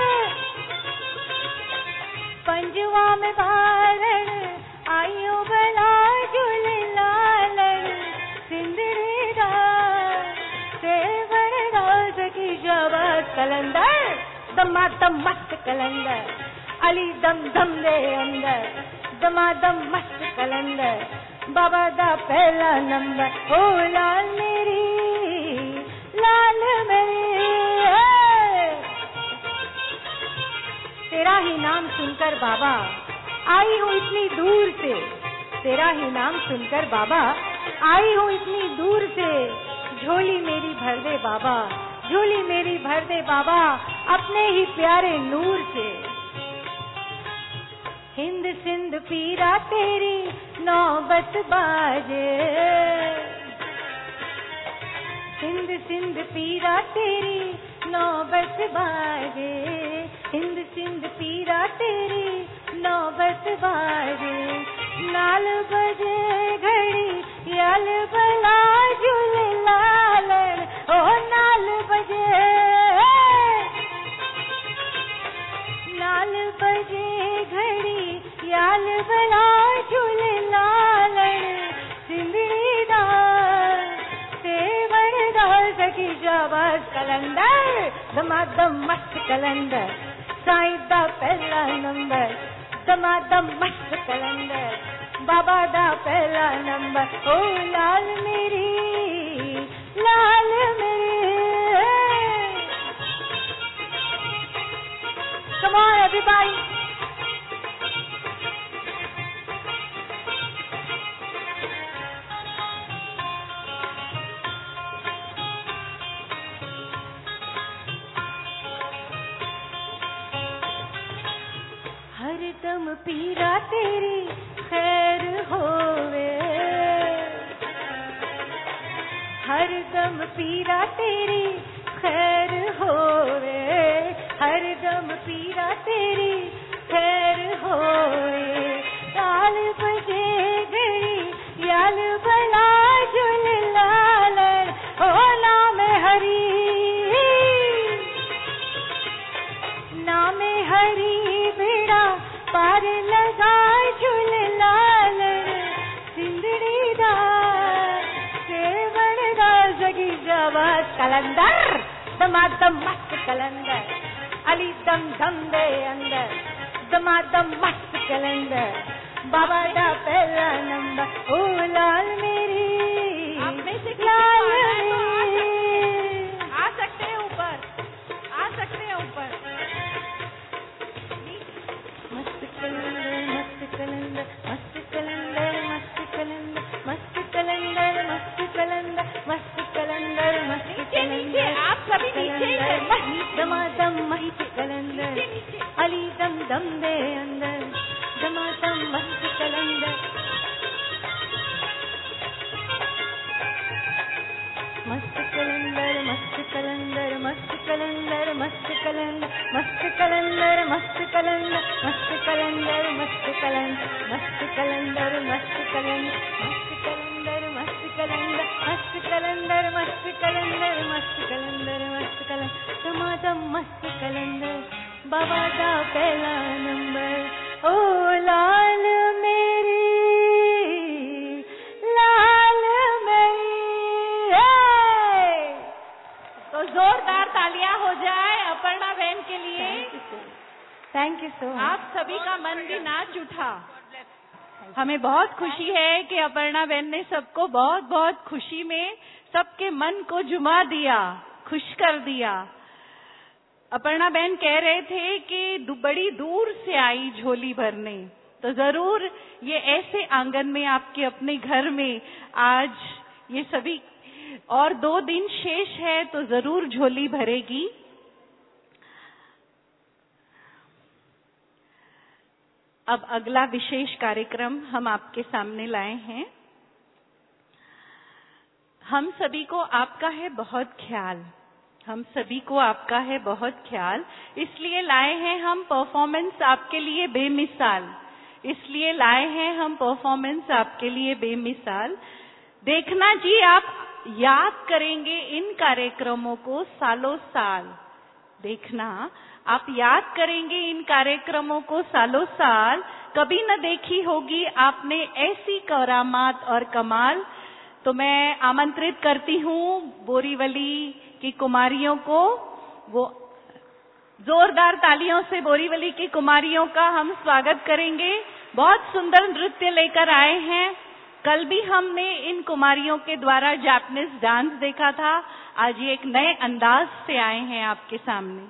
पंजवा में बारण आयो भला झूल लालन। सिंदरी रात सेवर राज की जवाब कलंदर, दमादम मस्त कलंदर, अली दम दम दे अंदर, दमादम मस्त कलंदर, बाबा दा पहला नंबर। ओ लाल मेरी, लाल मेरी, तेरा ही नाम सुनकर बाबा आई हूँ इतनी दूर से, तेरा ही नाम सुनकर बाबा आई हूँ इतनी दूर से। झोली मेरी भर दे बाबा, झोली मेरी भर दे बाबा अपने ही प्यारे नूर से। हिंद सिंध पीरा तेरी नौबत बाजे, हिंद सिंध पीरा तेरी नौबत बाजे, हिंद सिंध पीरा तेरी नौबत बाजे। नाल बजे घड़ी याल भला झूल लालन, ओ नाल बजे, नाल बजे घड़ी याल भला झूल लालन। सिंदड़ी दार सेवर दार सकी जाबाज कलंदर, दमादम मस्त कलंदर, साईं दा पहला नंबर, दमादम मस्त कलंदर, बाबा दा पहला नंबर। ओ लाल मेरी, लाल मेरी, come on everybody. हरदम पीरा तेरी खैर होवे, हरदम पीरा तेरी खैर होवे, हरदम पीरा तेरी खैर होवे। ताल बजे घड़ी याल भला झूल लालन, ओ नाम हरी, नाम हरी बेड़ा पार लगा झूल लालन। सिंदड़ी दा सेवर दा जगी जवाज कलंदर, दमादम मस्त कलंदर, अली दम दम दे अंदर, दमादम मस्त कलंदर, बाबा दा पहला नंबर। ओ लाल मेरी, आप में से लाल मेरी, मेरी, आ सकते हैं ऊपर, आ सकते हैं ऊपर। मस्त कलंदर, मस्त कलंदर, मस्त कलंदर, मस्त कलंदर, मस्त कलंदर, मस्त कलंदर, मस्त कलंदर, मस्त नीचे नीचे, आप सभी नीचे ही, दमादम मस्त कलंदर, अली दम दम दे अंदर, दमादम मस्त कलंदर, मस्त कलंदर, मस्त कलंदर, मस्त कलंदर, मस्त कलंदर, मस्त कलंदर, मस्त कलंदर, मस्त कलंदर, मस्त कलंदर, मस्त कलंदर, मस्त कलंदर, मस्त कलंदर, मस्त कलंदर, मस्त कलंदर, मस्त कलंदर, मस्त कलंदर, मस्त कलंदर, दमादम मस्त कलंदर, बाबा दा पहला नंबर। ओ लाल मेरी, लाल मेरी, तो जोरदार तालियां हो जाए अपर्णा बहन के लिए। Thank you so much. आप सभी का मन भी नाच उठा। हमें बहुत खुशी है कि अपर्णा बहन ने सबको बहुत बहुत खुशी में सबके मन को जुमा दिया, खुश कर दिया। अपर्णा बहन कह रहे थे कि दु- बड़ी दूर से आई झोली भरने, तो जरूर ये ऐसे आंगन में आपके अपने घर में आज ये सभी और दो दिन शेष है तो जरूर झोली भरेगी। अब अगला विशेष कार्यक्रम हम आपके सामने लाए हैं। हम सभी को आपका है बहुत ख्याल, हम सभी को आपका है बहुत ख्याल, इसलिए लाए हैं हम परफॉर्मेंस आपके लिए बेमिसाल, इसलिए लाए हैं हम परफॉर्मेंस आपके लिए बेमिसाल। देखना जी, आप याद करेंगे इन कार्यक्रमों को सालों साल, देखना आप याद करेंगे इन कार्यक्रमों को सालों साल। कभी न देखी होगी आपने ऐसी करामात और कमाल। तो मैं आमंत्रित करती हूँ बोरीवली की कुमारियों को, वो जोरदार तालियों से बोरीवली की कुमारियों का हम स्वागत करेंगे। बहुत सुंदर नृत्य लेकर आए हैं। कल भी हमने इन कुमारियों के द्वारा जापानीज डांस देखा था, आज ये एक नए अंदाज से आए हैं आपके सामने।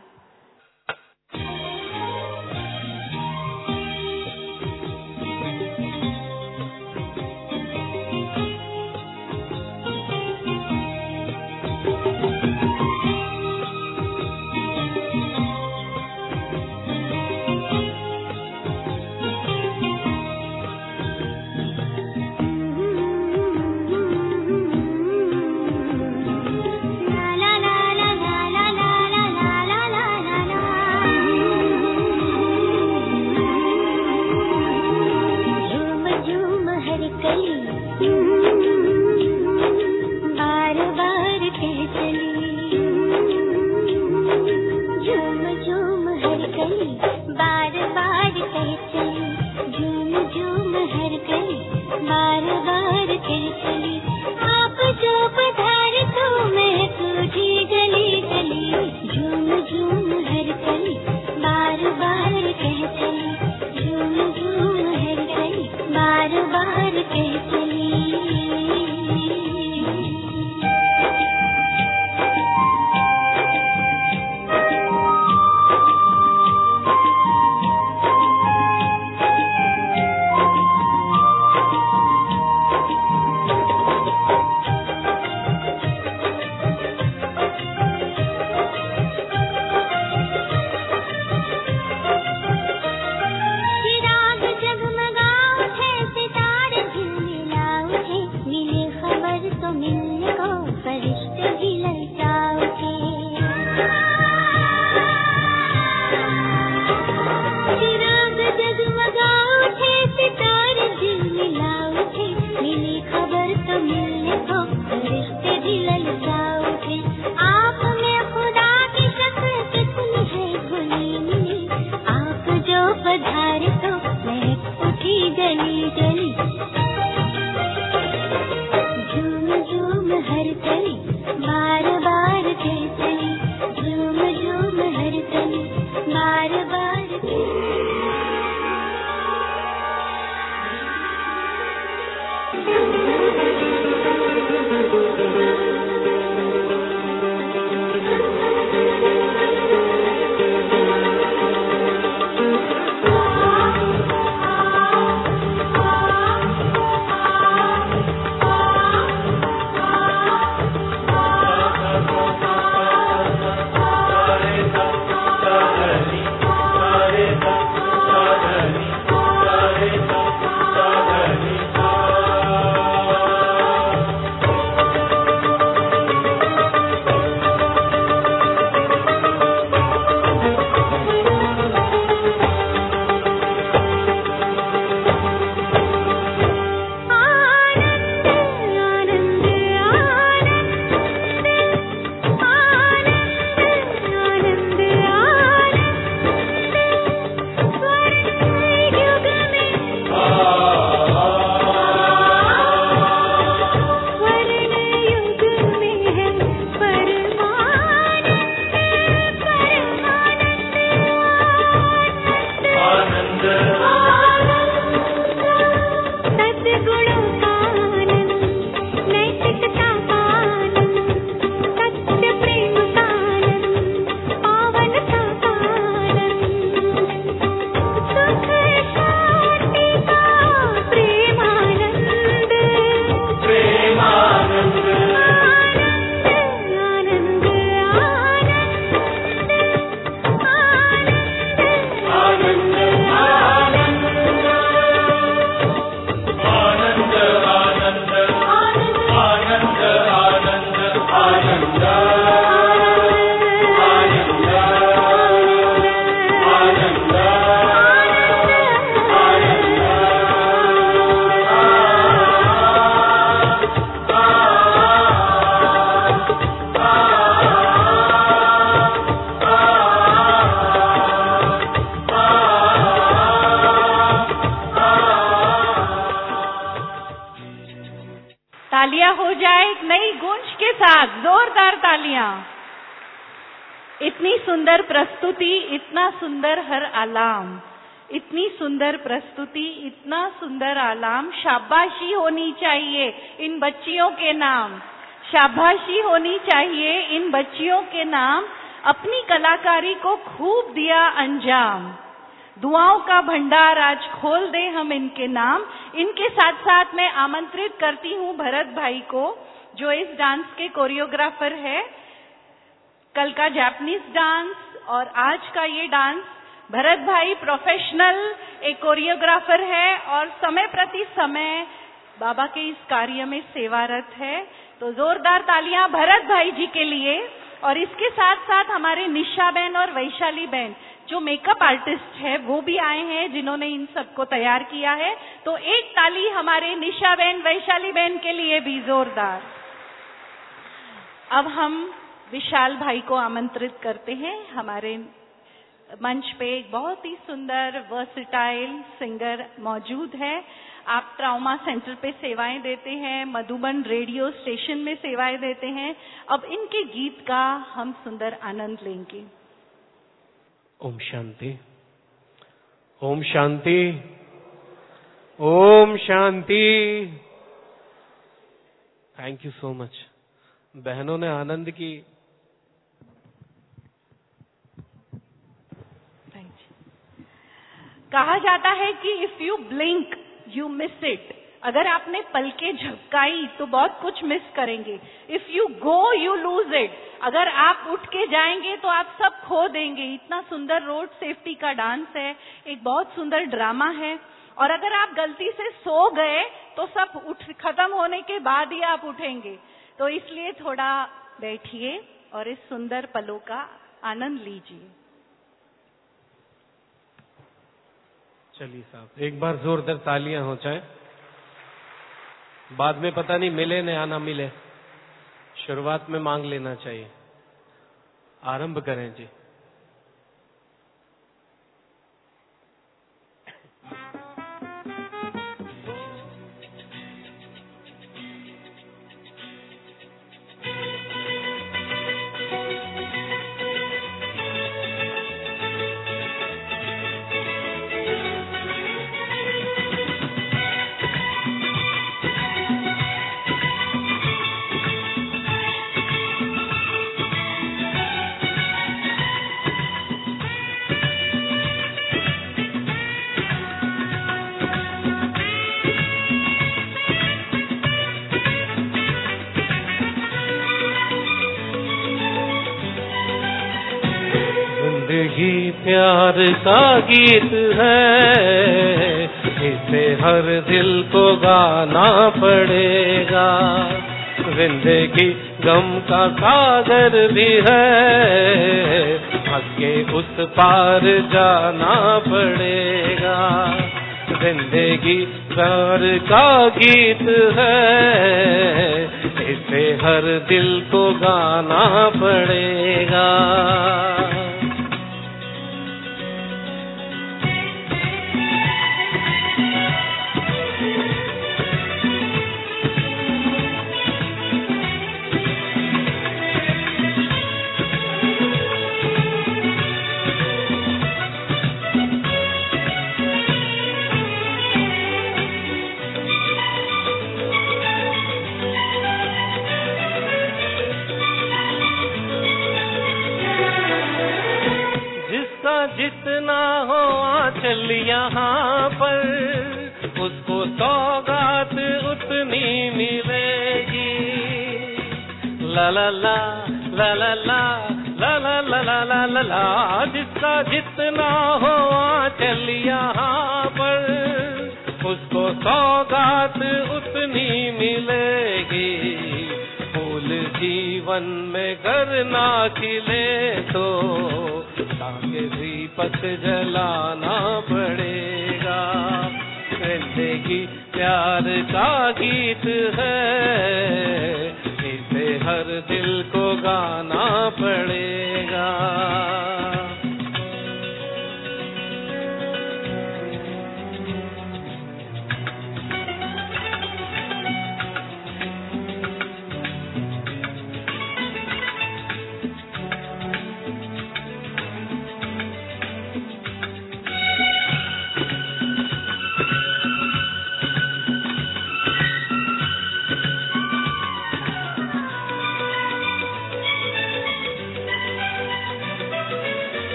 Thank you. तालियां हो जाए एक नई गूंज के साथ, जोरदार तालियां। इतनी सुंदर प्रस्तुति, इतना सुंदर हर आलाम, इतनी सुंदर प्रस्तुति, इतना सुंदर आलाम। शाबाशी होनी चाहिए इन बच्चियों के नाम, शाबाशी होनी चाहिए इन बच्चियों के नाम। अपनी कलाकारी को खूब दिया अंजाम, दुआओं का भंडार आज खोल दे हम इनके नाम। इनके साथ साथ मैं आमंत्रित करती हूँ भरत भाई को, जो इस डांस के कोरियोग्राफर है। कल का जापानीज डांस और आज का ये डांस, भरत भाई प्रोफेशनल एक कोरियोग्राफर है और समय प्रति समय बाबा के इस कार्य में सेवारत है। तो जोरदार तालियां भरत भाई जी के लिए। और इसके साथ साथ हमारे निशा बहन और वैशाली बहन जो मेकअप आर्टिस्ट है वो भी आए हैं, जिन्होंने इन सबको तैयार किया है। तो एक ताली हमारे निशा बहन वैशाली बहन के लिए भी जोरदार। अब हम विशाल भाई को आमंत्रित करते हैं। हमारे मंच पे एक बहुत ही सुंदर वर्सेटाइल सिंगर मौजूद है। आप ट्रामा सेंटर पे सेवाएं देते हैं, मधुबन रेडियो स्टेशन में सेवाएं देते हैं। अब इनके गीत का हम सुंदर आनंद लेंगे। ओम शांति, ओम शांति, ओम शांति। Thank you so much. बहनों ने आनंद की। कहा जाता है कि if you blink you miss it. अगर आपने पलकें झपकाई तो बहुत कुछ मिस करेंगे। If you go you lose it. अगर आप उठ के जाएंगे तो आप सब खो देंगे। इतना सुंदर रोड सेफ्टी का डांस है, एक बहुत सुंदर ड्रामा है। और अगर आप गलती से सो गए तो सब उठ खत्म होने के बाद ही आप उठेंगे। तो इसलिए थोड़ा बैठिए और इस सुंदर पलों का आनंद लीजिए। चलिए साहब, एक बार जोरदार तालियां हो जाए। बाद में पता नहीं मिले न या ना मिले, शुरुआत में मांग लेना चाहिए। आरंभ करें जी। जिंदगी प्यार का गीत है, इसे हर दिल को गाना पड़ेगा। जिंदगी गम का सागर भी है, हंस के उस पार जाना पड़ेगा। जिंदगी प्यार का गीत है, इसे हर दिल को गाना पड़ेगा। जितना हो आंचल यहाँ पर, उसको सौगात उतनी मिलेगी। ला ला ला ला ला ला ला ला ला ला ला ला ला। जिसका जितना हो आंचल यहाँ पर, उसको सौगात उतनी मिलेगी। फूल जीवन में घर ना खिले तो ताके दीपक जलाना पड़ेगा। जिंदगी प्यार का गीत है, इसे हर दिल को गाना पड़ेगा।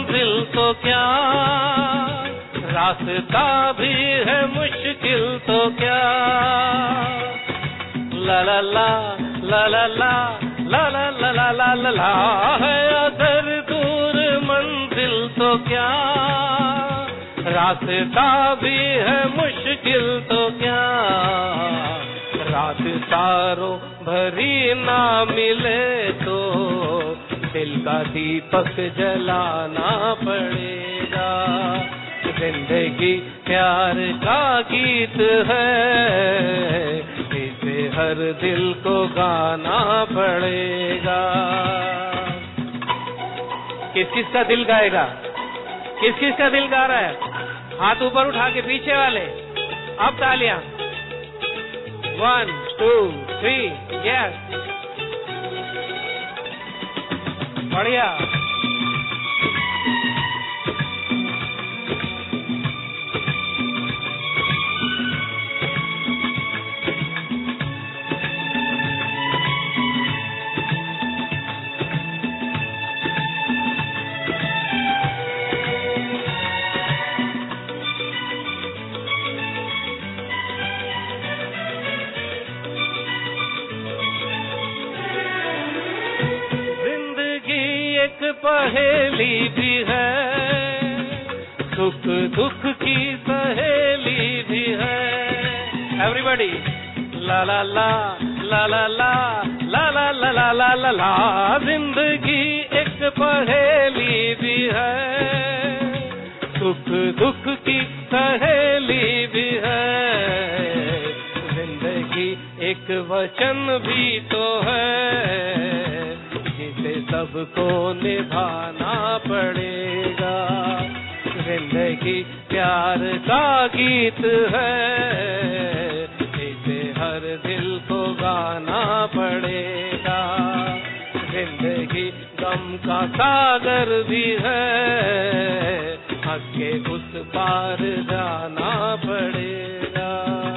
मंजिल तो क्या, रास्ता भी है मुश्किल तो क्या। ला ला ला ला ला ला ला ला ला ला ला ला ला है अगर दूर मंजिल तो क्या, रास्ता भी है मुश्किल तो क्या। रात तारों भरी ना मिले तो दिल का दीपक जलाना पड़ेगा। जिंदगी प्यार का गीत है, इसे हर दिल को गाना पड़ेगा। किस किस का दिल गाएगा? किस किस का दिल गा रहा है? हाथ ऊपर उठा के पीछे वाले, अब तालियां। वन टू थ्री यस, बढ़िया। पहेली भी है, सुख दुख की सहेली भी है। एवरीबॉडी ला ला ला ला ला ला ला ला ला ला ला ला ला। जिंदगी एक पहेली भी है, सुख दुख की सहेली भी है। जिंदगी एक वचन भी तो है, जिसे सबको निभाना पड़ेगा। जिंदगी प्यार का गीत है, इसे हर दिल को गाना पड़ेगा। जिंदगी गम का सागर भी है, हंस के उस पार जाना पड़ेगा।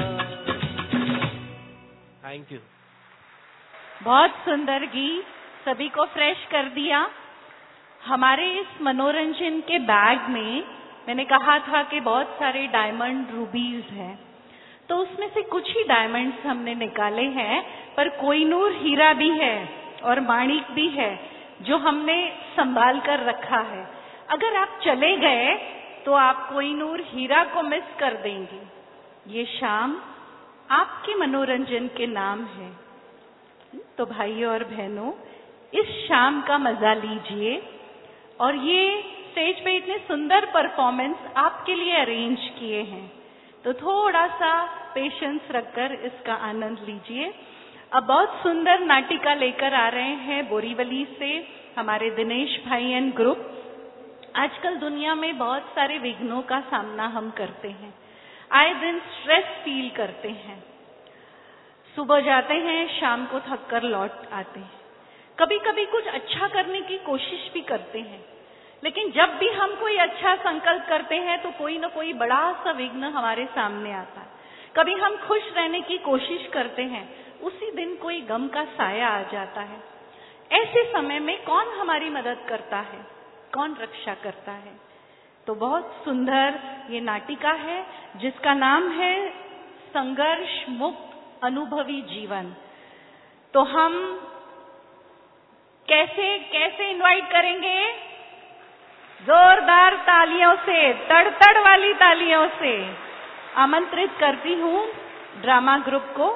Thank you. बहुत सुंदर गीत, सभी को फ्रेश कर दिया। हमारे इस मनोरंजन के बैग में मैंने कहा था कि बहुत सारे डायमंड रूबीज हैं, तो उसमें से कुछ ही डायमंड्स हमने निकाले हैं, पर कोहिनूर हीरा भी है और माणिक भी है जो हमने संभाल कर रखा है। अगर आप चले गए तो आप कोहिनूर हीरा को मिस कर देंगे। ये शाम आपके मनोरंजन के नाम है। तो भाइयों और बहनों, इस शाम का मजा लीजिए। और ये स्टेज पे इतने सुंदर परफॉर्मेंस आपके लिए अरेंज किए हैं, तो थोड़ा सा पेशेंस रखकर इसका आनंद लीजिए। अब बहुत सुंदर नाटिका लेकर आ रहे हैं बोरीवली से हमारे दिनेश भाई एंड ग्रुप। आजकल दुनिया में बहुत सारे विघ्नों का सामना हम करते हैं, आए दिन स्ट्रेस फील करते हैं। सुबह जाते हैं, शाम को थक कर लौट आते हैं। कभी कभी कुछ अच्छा करने की कोशिश भी करते हैं, लेकिन जब भी हम कोई अच्छा संकल्प करते हैं तो कोई ना कोई बड़ा सा विघ्न हमारे सामने आता है। कभी हम खुश रहने की कोशिश करते हैं, उसी दिन कोई गम का साया आ जाता है। ऐसे समय में कौन हमारी मदद करता है, कौन रक्षा करता है? तो बहुत सुंदर ये नाटिका है जिसका नाम है संघर्ष मुक्त अनुभवी जीवन। तो हम कैसे कैसे इनवाइट करेंगे? जोरदार तालियों से, तड़तड़ वाली तालियों से आमंत्रित करती हूँ ड्रामा ग्रुप को।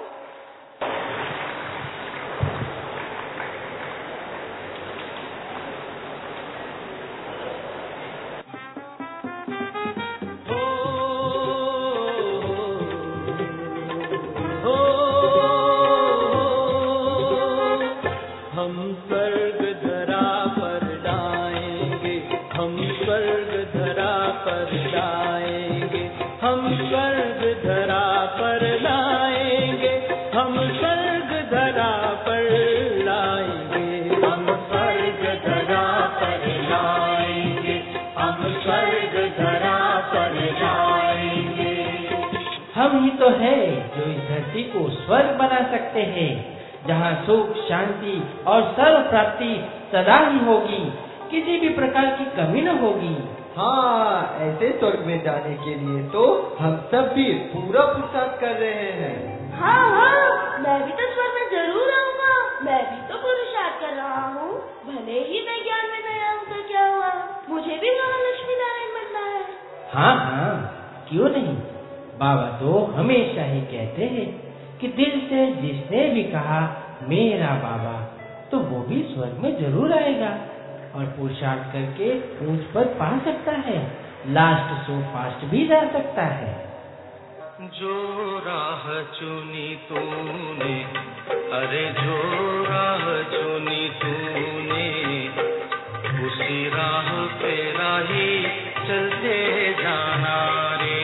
हम ही तो है जो इस धरती को स्वर्ग बना सकते हैं, जहाँ सुख, शांति और सर्व प्राप्ति सदा ही होगी। किसी भी प्रकार की कमी न होगी। हाँ, ऐसे स्वर्ग में जाने के लिए तो हम सब भी पूरा पुरुषार्थ कर रहे हैं। हाँ हाँ, मैं भी तो स्वर्ग में जरूर आऊँगा। मैं भी तो पुरुषार्थ कर रहा हूँ। भले ही मैं ज्ञान में नया हूँ तो क्या हुआ, मुझे भी वहाँ लक्ष्मी नारायण बनना है। हाँ हाँ, क्यों नहीं। बाबा तो हमेशा ही कहते हैं कि दिल से जिसने भी कहा मेरा बाबा, तो वो भी स्वर्ग में जरूर आएगा और पुरुषार्थ करके ऊंच पद पा सकता है, लास्ट सो फास्ट भी जा सकता है। जो राह चुनी तूने, अरे जो राह चुनी तूने, उसी राह पे राही चलते जाना रे।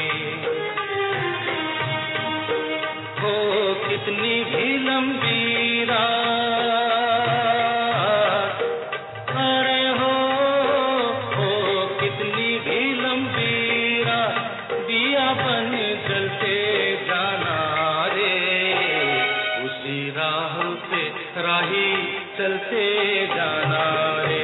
हो कितनी भी लंबी राह, अरे हो हो कितनी भी लंबी राह, दिया बन चलते जाना रे। उसी राह पे राही चलते जाना रे।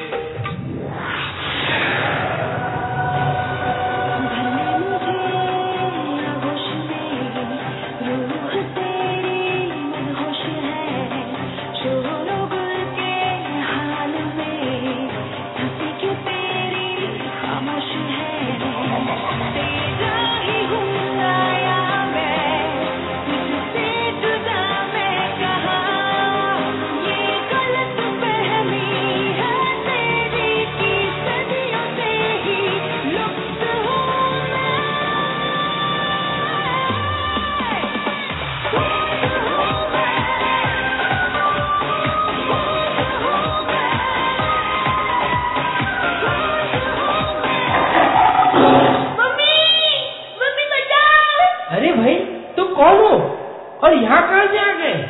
और यहाँ कहाँ से आ गए?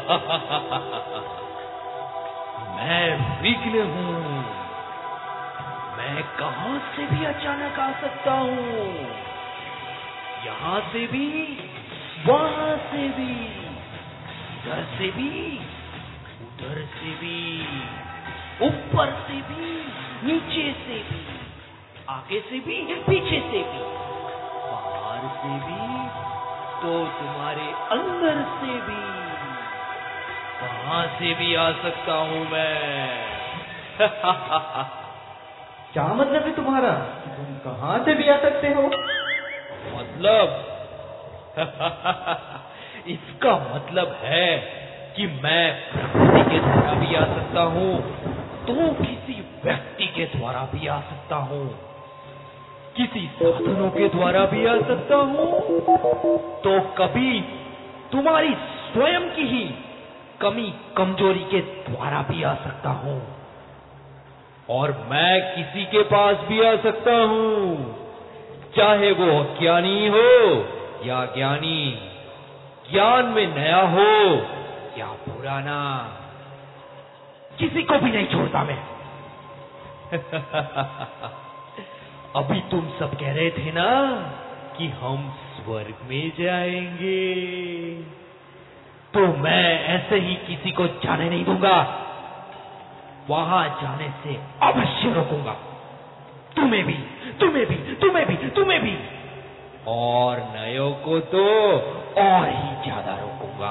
मैं विघ्न हूँ, मैं कहाँ से भी अचानक आ सकता हूँ, यहाँ से भी, वहाँ से भी, इधर से भी, उधर से भी, ऊपर से भी, नीचे से भी, आगे से भी, पीछे से भी, बाहर से भी, तो तुम्हारे अंदर से भी, कहाँ से भी आ सकता हूँ मैं। क्या मतलब है तुम्हारा? तुम कहाँ से भी आ सकते हो? मतलब इसका मतलब है कि मैं प्रकृति के द्वारा भी आ सकता हूँ, तो किसी व्यक्ति के द्वारा भी आ सकता हूँ, किसी साधनों के द्वारा भी आ सकता हूँ, तो कभी तुम्हारी स्वयं की ही कमी कमजोरी के द्वारा भी आ सकता हूँ, और मैं किसी के पास भी आ सकता हूँ, चाहे वो अज्ञानी हो या ज्ञानी, ज्ञान में नया हो या पुराना, किसी को भी नहीं छोड़ता मैं। अभी तुम सब कह रहे थे ना कि हम स्वर्ग में जाएंगे, तो मैं ऐसे ही किसी को जाने नहीं दूंगा, वहां जाने से अवश्य रोकूंगा, तुम्हें भी, तुम्हें भी, तुम्हें भी, तुम्हें भी, और नयों को तो और ही ज्यादा रोकूंगा।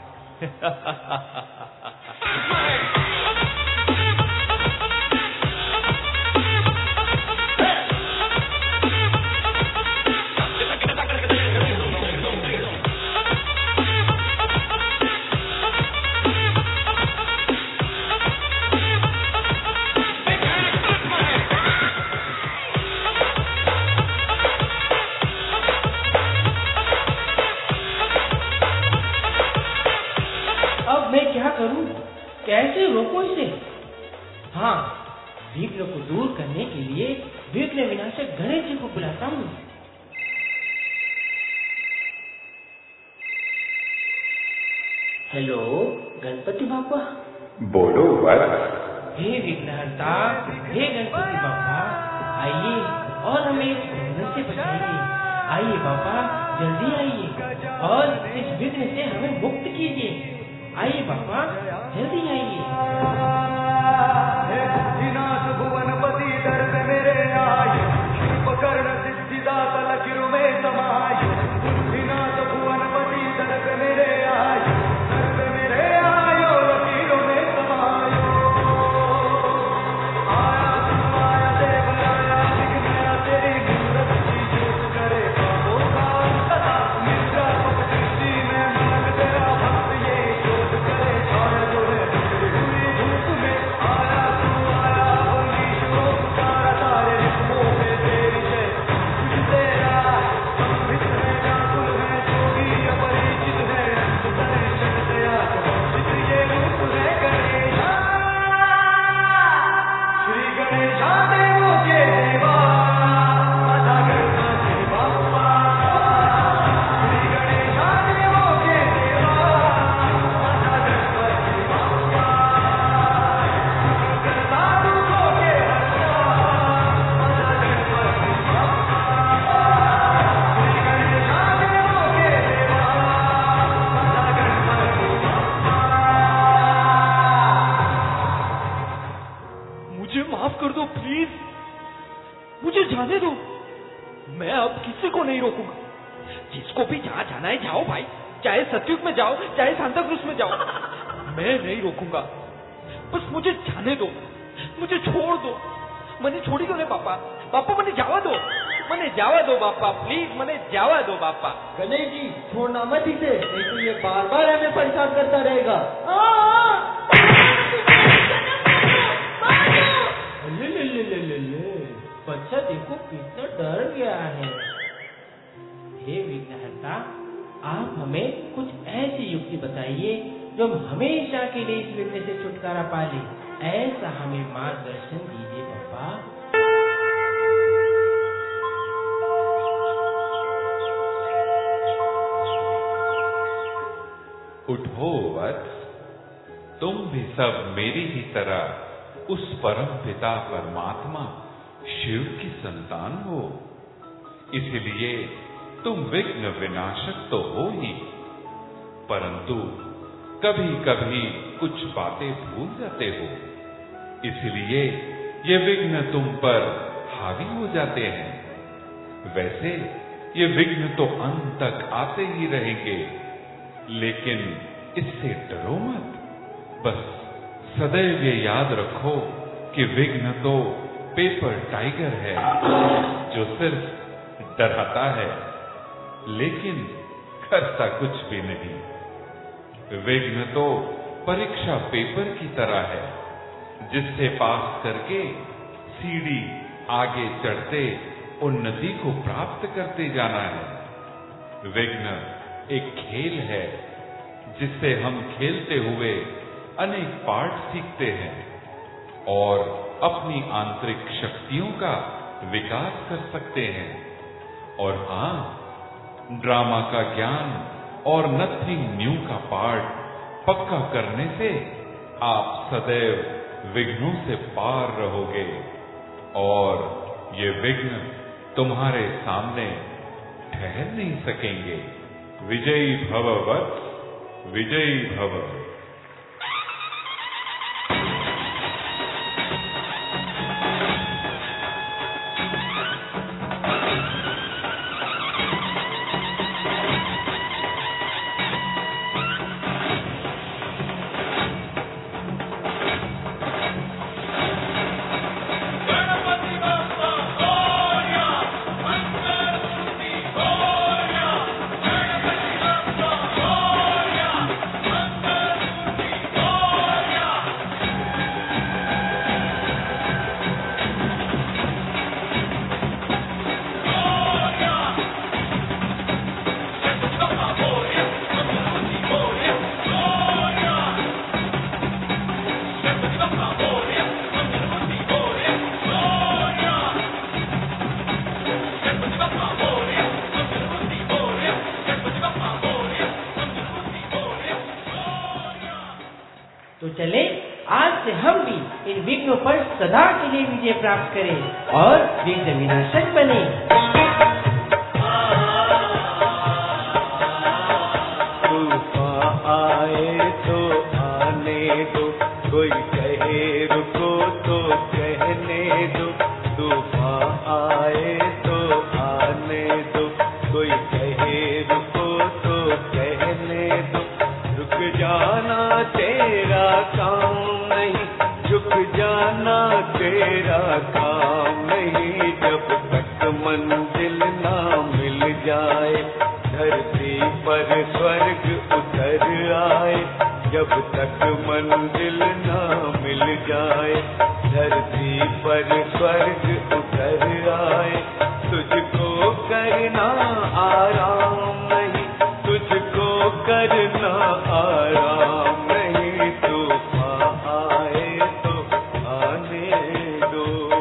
कैसे रोको इसे? हाँ, विघ्न को दूर करने के लिए विघ्न विनाशक गणेश जी को बुलाता हूँ। हेलो गणपति बापा। बोलो वर। हे विघ्नहर्ता, हे गणपति बापा, आइए और हमें इस विघ्न से बचाइए। आइए बापा, जल्दी आइए और इस विघ्न से हमें मुक्त कीजिए। आइए बापा, जल्दी आइए। विनाश भुवन जाने दो, मैं अब किसी को नहीं रोकूंगा। जिसको भी जहाँ जाना है जाओ भाई, चाहे सतयुग में जाओ चाहे सांताक्रूज में जाओ, मैं नहीं रोकूंगा। बस मुझे जाने दो, मुझे छोड़ दो। मने छोड़ी दो रे बापा, बापा मने जावा दो, मने जावा दो बापा, प्लीज मने जावा दो बापा। गणेश जी छोड़ना मत इसे, नहीं तो ये बार बार हमें परेशान करता रहेगा। ले ले ले ले ले ले, बच्चा देखो कितना डर गया है। हे विघ्नहर्ता, आप हमें कुछ ऐसी युक्ति बताइए जो हम हमेशा के लिए इस विघ्न से छुटकारा पा ले। ऐसा हमें मार्गदर्शन दीजिए बाबा। उठो वत्स, तुम भी सब मेरी ही तरह उस परम पिता परमात्मा शिव की संतान हो, इसलिए तुम विघ्न विनाशक तो हो ही, परंतु कभी कभी कुछ बातें भूल जाते हो, इसलिए ये विघ्न तुम पर हावी हो जाते हैं। वैसे ये विघ्न तो अंत तक आते ही रहेंगे, लेकिन इससे डरो मत। बस सदैव ये याद रखो कि विघ्न तो पेपर टाइगर है जो सिर्फ डराता है लेकिन करता कुछ भी नहीं। विघ्न तो परीक्षा पेपर की तरह है जिससे पास करके सीढ़ी आगे चढ़ते उन्नति को प्राप्त करते जाना है। विघ्न एक खेल है जिससे हम खेलते हुए अनेक पाठ सीखते हैं और अपनी आंतरिक शक्तियों का विकास कर सकते हैं। और हाँ, ड्रामा का ज्ञान और नथिंग न्यू का पाठ पक्का करने से आप सदैव विघ्नों से पार रहोगे और ये विघ्न तुम्हारे सामने ठहर नहीं सकेंगे। विजयी भव वत्स, विजयी भव। तो चले आज से हम भी इन विघ्नों पर सदा के लिए विजय प्राप्त करें और विघ्न विनाशक बने। तूफान आए तो आने दो, कोई कहे रुको तो कहने दो। तूफान आए तो आने दो, कोई कहे रुको तो कहने दो। रुक जाना तेरा काम नहीं, झुक जाना तेरा काम नहीं। जब तक मंजिल ना मिल जाए, धरती पर स्वर्ग उतर आए। जब तक मंजिल ना मिल जाए, धरती पर स्वर्ग उतर आए। तुझको करना आराम नहीं, तुझको करना आराम नहीं। तूफान आए तो आने दो।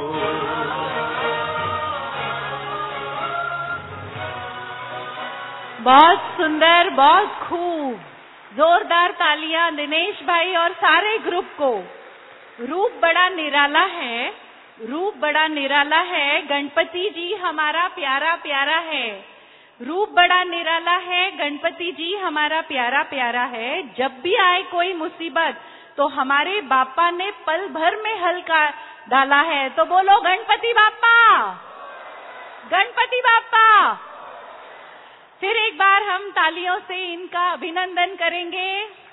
बहुत सुंदर, बहुत खूब। जोरदार तालियां दिनेश भाई और सारे ग्रुप को। रूप बड़ा निराला है, रूप बड़ा निराला है। गणपति जी हमारा प्यारा प्यारा है। रूप बड़ा निराला है, गणपति जी हमारा प्यारा प्यारा है। जब भी आए कोई मुसीबत तो हमारे बापा ने पल भर में हल का डाला है। तो बोलो गणपति बापा। गणपति बाप्पा। फिर एक बार हम तालियों से इनका अभिनंदन करेंगे।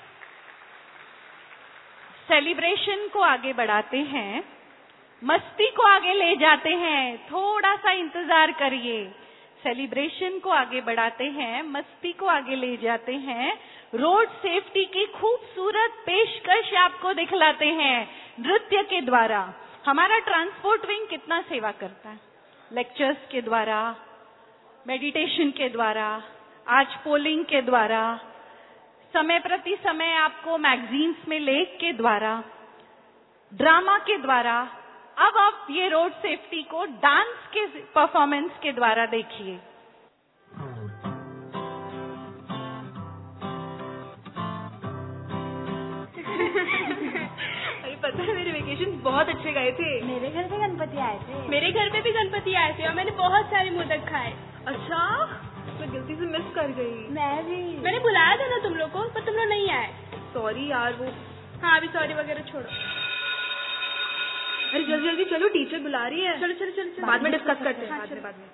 सेलिब्रेशन को आगे बढ़ाते हैं, मस्ती को आगे ले जाते हैं। थोड़ा सा इंतजार करिए। सेलिब्रेशन को आगे बढ़ाते हैं, मस्ती को आगे ले जाते हैं। रोड सेफ्टी की खूबसूरत पेशकश आपको दिखलाते हैं नृत्य के द्वारा। हमारा ट्रांसपोर्ट विंग कितना सेवा करता है, लेक्चर्स के द्वारा, मेडिटेशन के द्वारा, आज पोलिंग के द्वारा, समय प्रति समय आपको मैगजीन्स में लेख के द्वारा, ड्रामा के द्वारा। अब आप ये रोड सेफ्टी को डांस के परफॉर्मेंस के द्वारा देखिए। अरे पता है, मेरे वेकेशन बहुत अच्छे गए थे। मेरे घर पे गणपति आए थे। मेरे घर पे भी गणपति आए थे और मैंने बहुत सारे मोदक खाए। अच्छा, मैं गलती से मिस कर गई। मैं भी। मैंने बुलाया था ना तुम लोग को, पर तुम लोग नहीं आए। सॉरी यार। वो हाँ, अभी सॉरी वगैरह छोड़ो। अरे जल्दी जल्दी चलो, टीचर बुला रही है। चलो चलो चलो, बाद में डिस्कस करते हैं। बाद में बाद में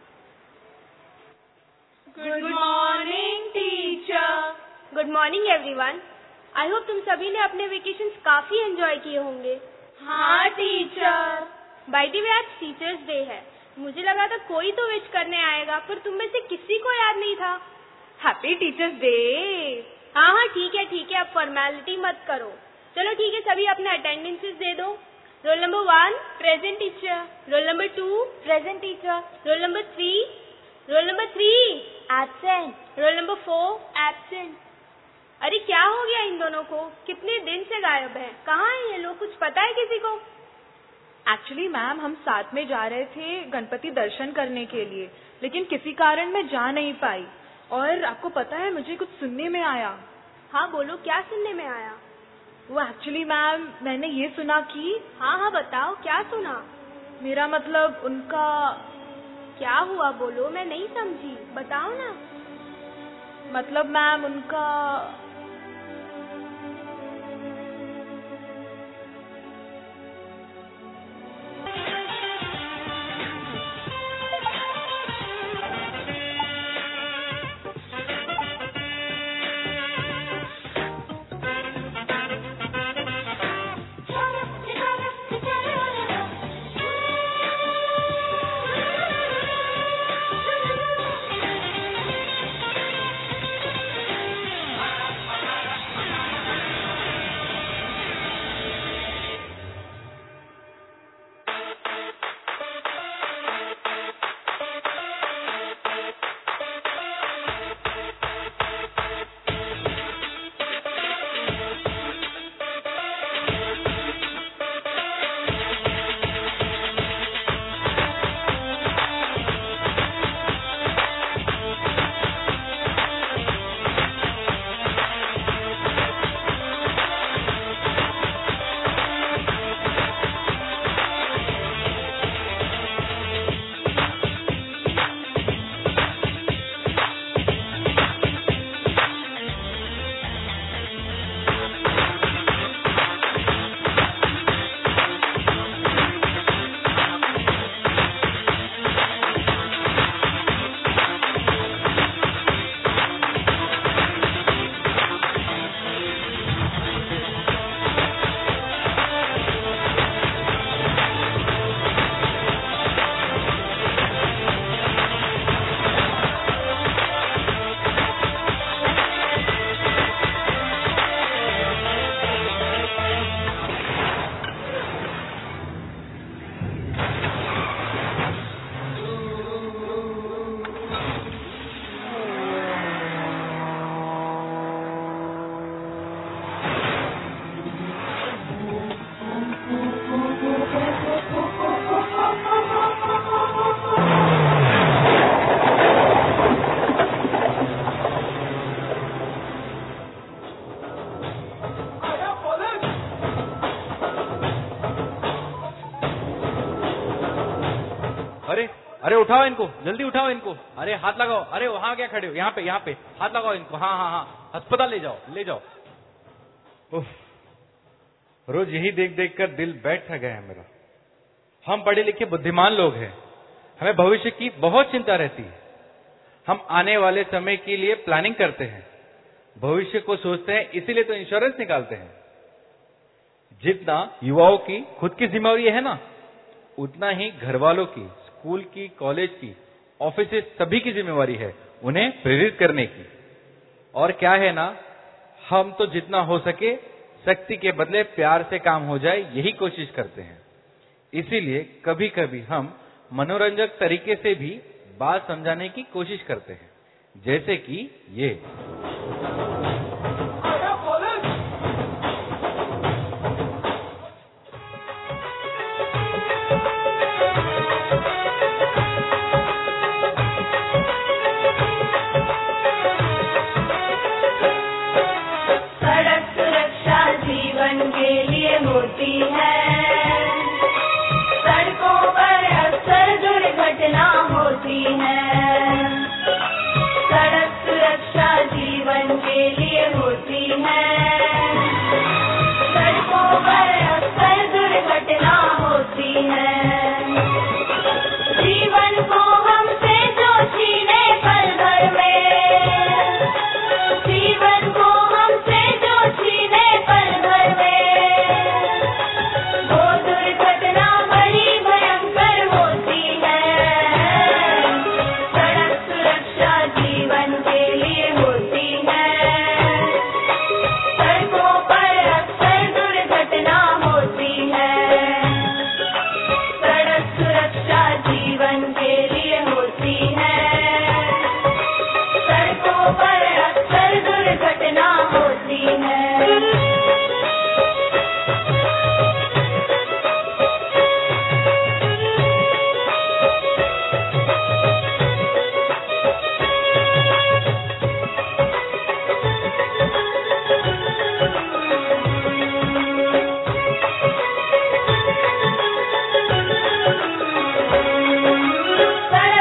good morning teacher. Good morning everyone. I hope तुम सभी ने अपने वेकेशंस काफी एंजॉय किए होंगे। हाँ टीचर। बाय द वे, आज टीचर्स डे है। मुझे लगा था कोई तो विश करने आएगा, पर तुम में से किसी को याद नहीं था। Happy teachers day. हाँ हाँ ठीक है ठीक है, अब फॉर्मेलिटी मत करो। चलो ठीक है, सभी अपने अटेंडेंसेस दे दो। Roll number one present teacher. Roll number two present teacher. Roll number three roll number three absent. Roll number four absent. अरे क्या हो गया इन दोनों को, कितने दिन से गायब हैं? कहाँ हैं ये लोग, कुछ पता है किसी को? एक्चुअली मैम, हम साथ में जा रहे थे गणपति दर्शन करने के लिए, लेकिन किसी कारण मैं जा नहीं पाई। और आपको पता है, मुझे कुछ सुनने में आया। हाँ बोलो, क्या सुनने में आया? वो एक्चुअली मैम, मैंने ये सुना कि हाँ हाँ बताओ, क्या सुना? मेरा मतलब उनका क्या हुआ, बोलो, मैं नहीं समझी, बताओ ना। मतलब मैम उनका अरे अरे उठाओ इनको, जल्दी उठाओ इनको। अरे हाथ लगाओ। अरे वहां क्या खड़े हो, यहाँ पे यहाँ पे हाथ लगाओ इनको। हाँ हाँ हाँ, अस्पताल ले जाओ ले जाओ। उफ, रोज यही देख देख कर दिल बैठ गया है मेरा। हम पढ़े लिखे बुद्धिमान लोग हैं, हमें भविष्य की बहुत चिंता रहती है। हम आने वाले समय के लिए प्लानिंग करते हैं, भविष्य को सोचते हैं, इसीलिए तो इंश्योरेंस निकालते हैं। जितना युवाओं की खुद की जिम्मेवारी है ना, उतना ही घर वालों की, स्कूल की, कॉलेज की, ऑफिस सभी की जिम्मेवारी है उन्हें प्रेरित करने की। और क्या है ना, हम तो जितना हो सके शक्ति के बदले प्यार से काम हो जाए, यही कोशिश करते हैं। इसीलिए कभी कभी हम मनोरंजक तरीके से भी बात समझाने की कोशिश करते हैं, जैसे कि ये। सड़क सुरक्षा जीवन के लिए होती है, सड़कों पर अक्सर दुर्घटना होती है। सड़क सुरक्षा जीवन के लिए होती है, सड़कों पर अक्सर दुर्घटना होती है। जीवन को हमसे जो छीने पल भर में, जीवन को हमसे जो छीने पल भर में, वो दुर्घटना बड़ी भयंकर होती है। सड़क सुरक्षा जीवन के लिए होती है, सड़कों पर अक्सर दुर्घटना होती है। सड़क सुरक्षा जीवन के लिए होती है, सड़कों पर अक्सर दुर्घटना होती है। सड़क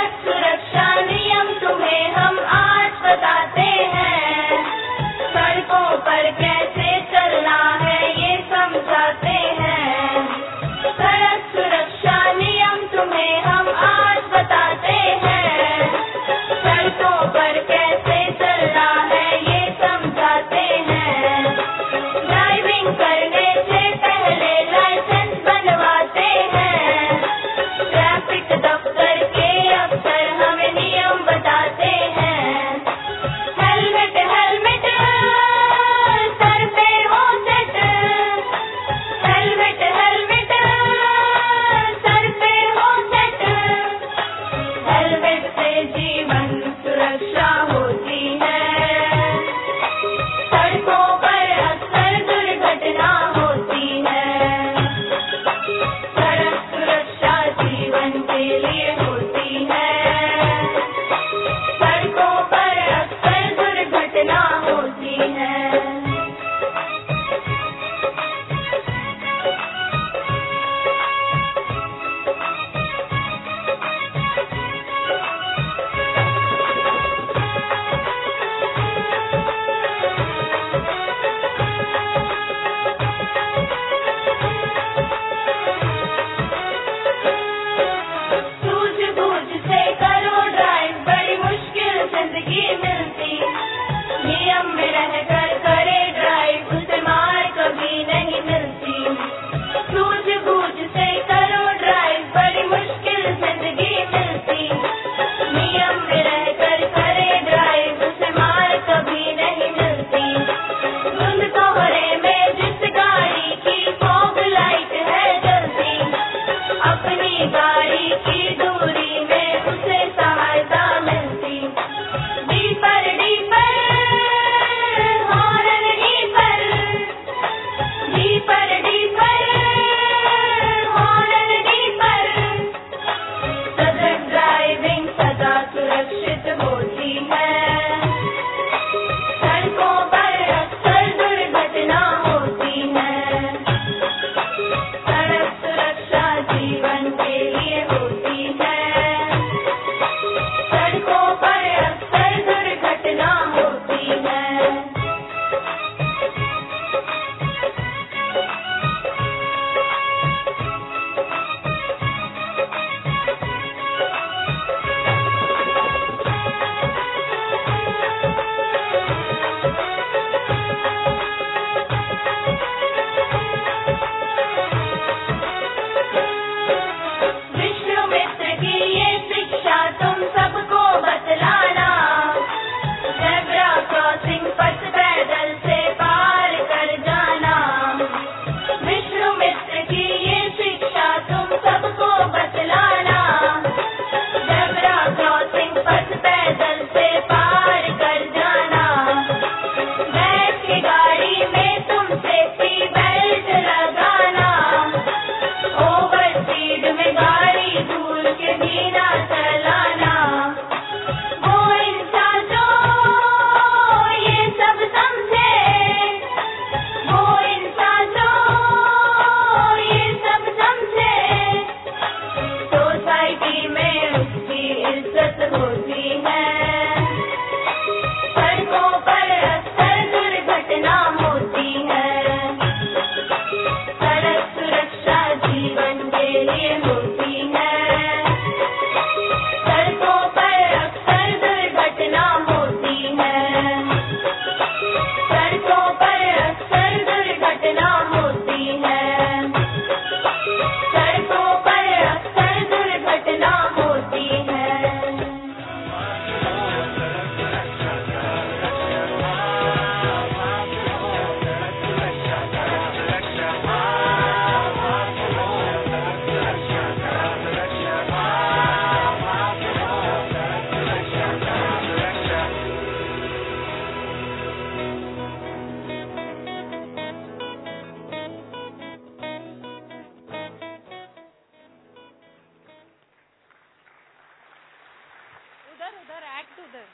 उधर उधर एक्ट उधर।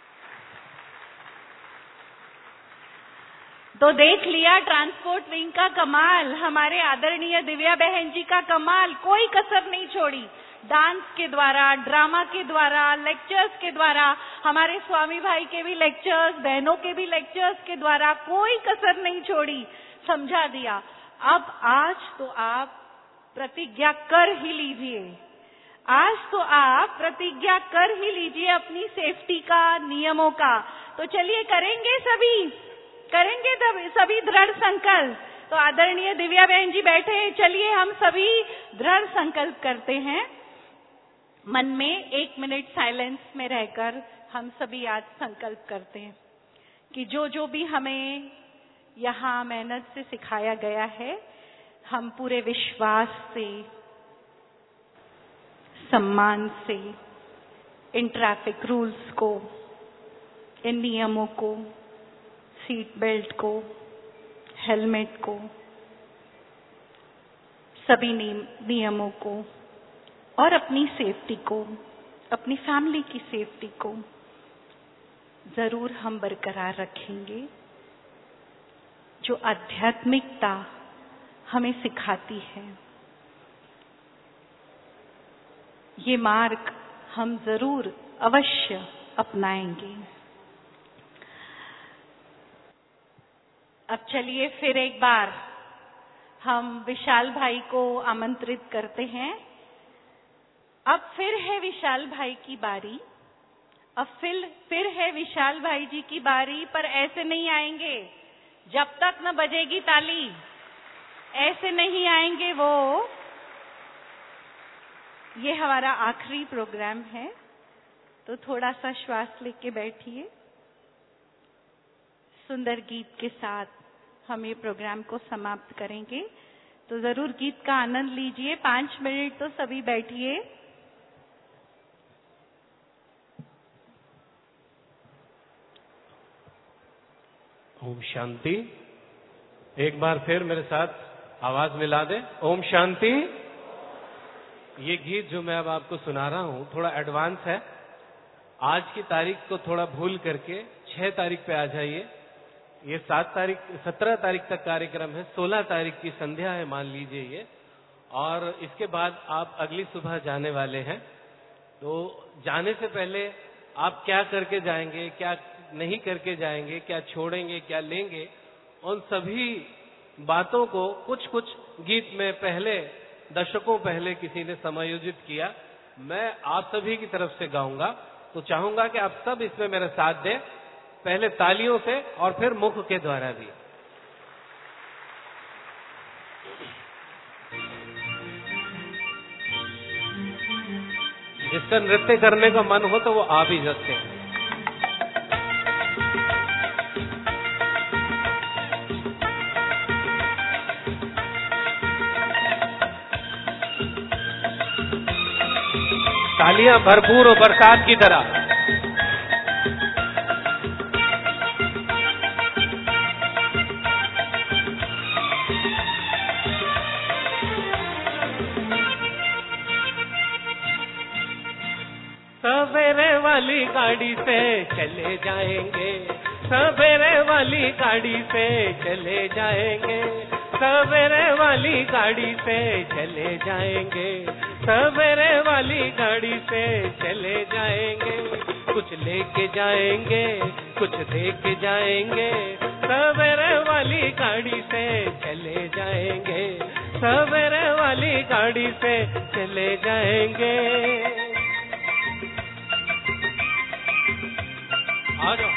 तो देख लिया ट्रांसपोर्ट विंग का कमाल, हमारे आदरणीय दिव्या बहन जी का कमाल, कोई कसर नहीं छोड़ी। डांस के द्वारा, ड्रामा के द्वारा, लेक्चर्स के द्वारा, हमारे स्वामी भाई के भी लेक्चर्स, बहनों के भी लेक्चर्स के द्वारा कोई कसर नहीं छोड़ी, समझा दिया। अब आज तो आप प्रतिज्ञा कर ही लीजिए, आज तो आप प्रतिज्ञा कर ही लीजिए अपनी सेफ्टी का, नियमों का। तो चलिए करेंगे सभी, करेंगे सभी दृढ़ संकल्प। तो आदरणीय दिव्या बहन जी बैठे, चलिए हम सभी दृढ़ संकल्प करते हैं। मन में एक मिनट साइलेंस में रहकर हम सभी आज संकल्प करते हैं कि जो जो भी हमें यहाँ मेहनत से सिखाया गया है, हम पूरे विश्वास से, सम्मान से इन ट्रैफिक रूल्स को, इन नियमों को, सीट बेल्ट को, हेलमेट को, सभी नियमों को और अपनी सेफ्टी को, अपनी फैमिली की सेफ्टी को जरूर हम बरकरार रखेंगे। जो आध्यात्मिकता हमें सिखाती है, ये मार्ग हम जरूर अवश्य अपनाएंगे। अब चलिए फिर एक बार हम विशाल भाई को आमंत्रित करते हैं। अब फिर है विशाल भाई की बारी, अब फिर फिर है विशाल भाई जी की बारी, पर ऐसे नहीं आएंगे जब तक न बजेगी ताली, ऐसे नहीं आएंगे वो। ये हमारा आखिरी प्रोग्राम है, तो थोड़ा सा श्वास लेके बैठिए। सुंदर गीत के साथ हम ये प्रोग्राम को समाप्त करेंगे, तो जरूर गीत का आनंद लीजिए। पांच मिनट तो सभी बैठिए। ओम शांति। एक बार फिर मेरे साथ आवाज मिला दे, ओम शांति। ये गीत जो मैं अब आपको सुना रहा हूँ थोड़ा एडवांस है। आज की तारीख को थोड़ा भूल करके छह तारीख पे आ जाइए। ये सात तारीख सत्रह तारीख तक कार्यक्रम है, सोलह तारीख की संध्या है मान लीजिए ये, और इसके बाद आप अगली सुबह जाने वाले हैं। तो जाने से पहले आप क्या करके जाएंगे, क्या नहीं करके जाएंगे, क्या छोड़ेंगे, क्या लेंगे, उन सभी बातों को कुछ कुछ गीत में पहले दशकों पहले किसी ने समायोजित किया। मैं आप सभी की तरफ से गाऊंगा, तो चाहूंगा कि आप सब इसमें मेरा साथ दें, पहले तालियों से और फिर मुख के द्वारा भी। जिसका नृत्य करने का मन हो तो वो आ भी सकते हैं। तालियां भरपूर हो बरसात की तरह। सवेरे वाली गाड़ी से चले जाएंगे, सवेरे वाली गाड़ी से चले जाएंगे, सवेरे वाली गाड़ी से चले जाएंगे, सवेरे वाली गाड़ी से चले जाएंगे। कुछ लेके जाएंगे, कुछ देके जाएंगे, सवेरे वाली गाड़ी से चले जाएंगे, सवेरे वाली गाड़ी से चले जाएंगे। आ जाओ।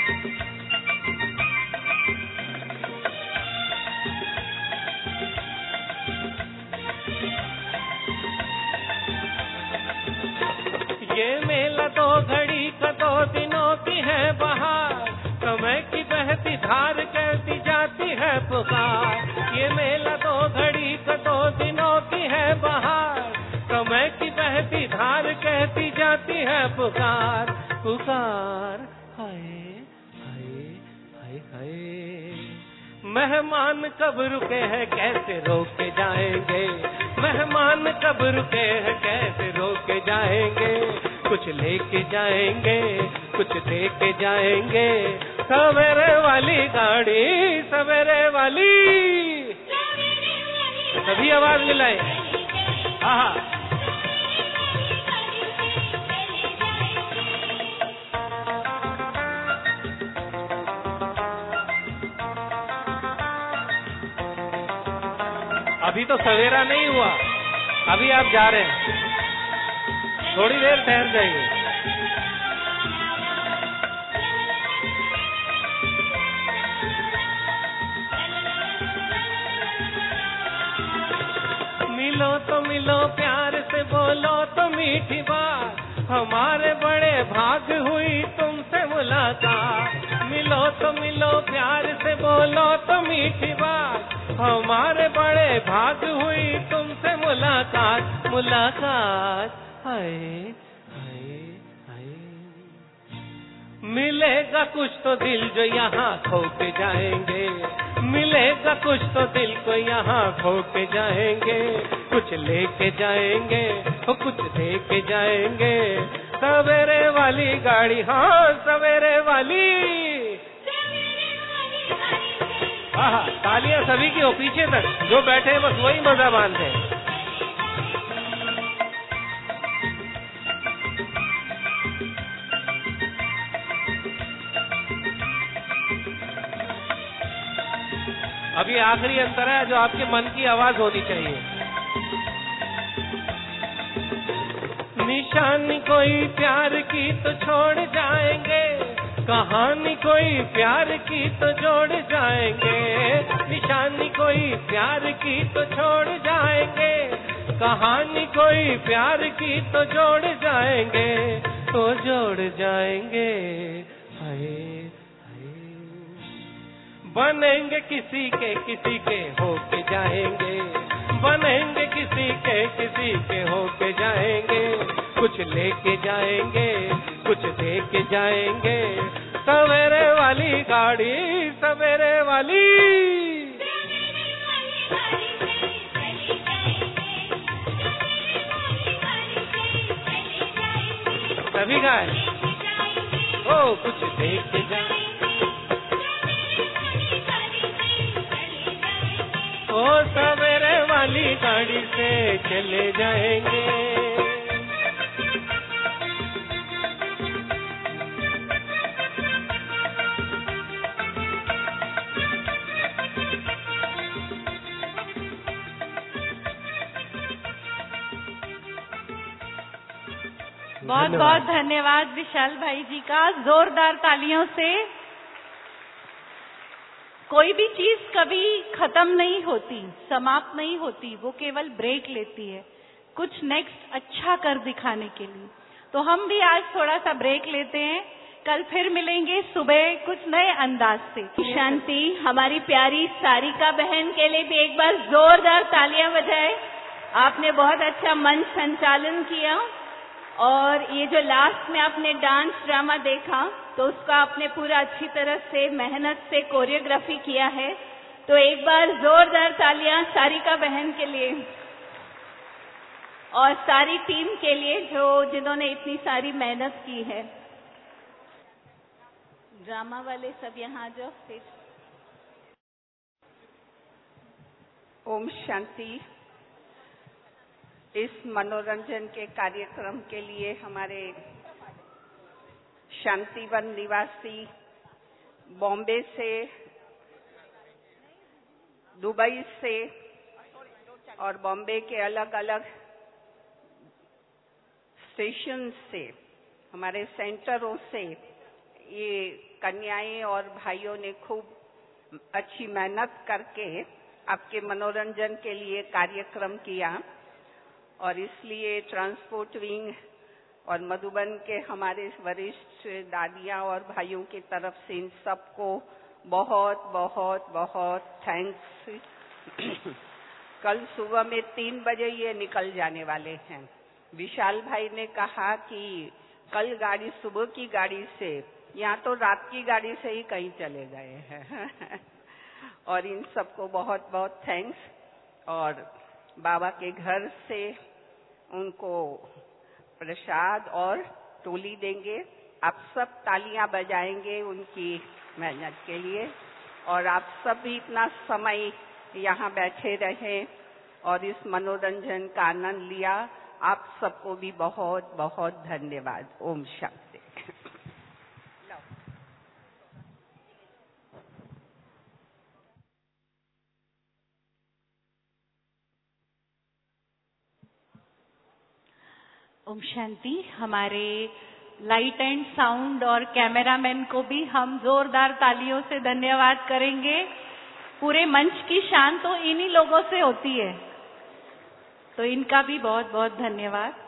ये मेला तो घड़ी का दो दिनों की है बहार, समय की बहती धार कहती जाती है पुकार। ये मेला तो घड़ी का दो दिनों की है बहार, समय की बहती धार कहती जाती है पुकार, पुकार। हाय हाय हाय हाय। मेहमान कब रुके हैं कैसे रोके जाएंगे, मेहमान कब रुके हैं कैसे रोके जाएंगे, कुछ लेके जाएंगे, कुछ दे के जाएंगे। सवेरे वाली गाड़ी, सवेरे वाली, सभी आवाज मिलाए। हाँ, अभी तो सवेरा नहीं हुआ, अभी आप जा रहे हैं, थोड़ी देर ठहर जाइए। मिलो तो मिलो प्यार से, बोलो तो मीठी बात, हमारे बड़े भाग हुई तुमसे मुलाकात। मिलो तो मिलो प्यार से, बोलो तो मीठी बात, हमारे बड़े भाग हुई तुमसे मुलाकात। मुलाकात, हाय हाय हाय। मिलेगा कुछ तो दिल जो यहाँ खो के जाएंगे, मिलेगा कुछ तो दिल को यहाँ खो के जाएंगे। कुछ लेके जाएंगे और कुछ दे के जाएंगे। सवेरे वाली गाड़ी, हाँ सवेरे वाली। हाँ, तालियां सभी की हो पीछे तक, जो बैठे हैं बस वही मजा मानते हैं। अभी आखिरी अंतर है जो आपके मन की आवाज होनी चाहिए। निशानी कोई प्यार की तो छोड़ जाएंगे, कहानी कोई प्यार की तो जोड़ जाएंगे। निशानी कोई प्यार की तो छोड़ जाएंगे, कहानी कोई प्यार की तो जोड़ जाएंगे, तो जोड़ जाएंगे। हाय हाय। बनेंगे किसी के किसी के होके जाएंगे, बनेंगे किसी के किसी के होके जाएंगे। कुछ लेके जाएंगे, कुछ दे के जाएंगे। सवेरे वाली गाड़ी, सवेरे वाली। सभी गाए। ओ कुछ दे के जाएंगे, ओ सवेरे वाली गाड़ी से चले जाएंगे। बहुत बहुत धन्यवाद विशाल भाई जी का, जोरदार तालियों से। कोई भी चीज कभी खत्म नहीं होती, समाप्त नहीं होती, वो केवल ब्रेक लेती है कुछ नेक्स्ट अच्छा कर दिखाने के लिए। तो हम भी आज थोड़ा सा ब्रेक लेते हैं, कल फिर मिलेंगे सुबह कुछ नए अंदाज से। शांति, हमारी प्यारी सारिका बहन के लिए भी एक बार जोरदार तालियां बजाएं। आपने बहुत अच्छा मंच संचालन किया और ये जो लास्ट में आपने डांस ड्रामा देखा तो उसका आपने पूरा अच्छी तरह से मेहनत से कोरियोग्राफी किया है। तो एक बार जोरदार तालियां सारिका बहन के लिए और सारी टीम के लिए जो जिन्होंने इतनी सारी मेहनत की है। ड्रामा वाले सब यहाँ जो फिर ओम शांति। इस मनोरंजन के कार्यक्रम के लिए हमारे शांतिवन निवासी बॉम्बे से, दुबई से और बॉम्बे के अलग अलग स्टेशन से, हमारे सेंटरों से ये कन्याएं और भाइयों ने खूब अच्छी मेहनत करके आपके मनोरंजन के लिए कार्यक्रम किया और इसलिए ट्रांसपोर्ट विंग और मधुबन के हमारे वरिष्ठ दादियां और भाइयों की तरफ से इन सबको बहुत बहुत बहुत थैंक्स। कल सुबह में तीन बजे ये निकल जाने वाले हैं। विशाल भाई ने कहा कि कल गाड़ी सुबह की गाड़ी से, यहाँ तो रात की गाड़ी से ही कहीं चले गए हैं। और इन सबको बहुत बहुत थैंक्स। और बाबा के घर से उनको प्रसाद और टोली देंगे। आप सब तालियां बजाएंगे उनकी मेहनत के लिए, और आप सब भी इतना समय यहाँ बैठे रहे और इस मनोरंजन का आनंद लिया। आप सबको भी बहुत बहुत धन्यवाद। ओम शांति। ओम शांति। हमारे लाइट एंड साउंड और कैमरामैन को भी हम जोरदार तालियों से धन्यवाद करेंगे। पूरे मंच की शान तो इन्हीं लोगों से होती है, तो इनका भी बहुत बहुत धन्यवाद।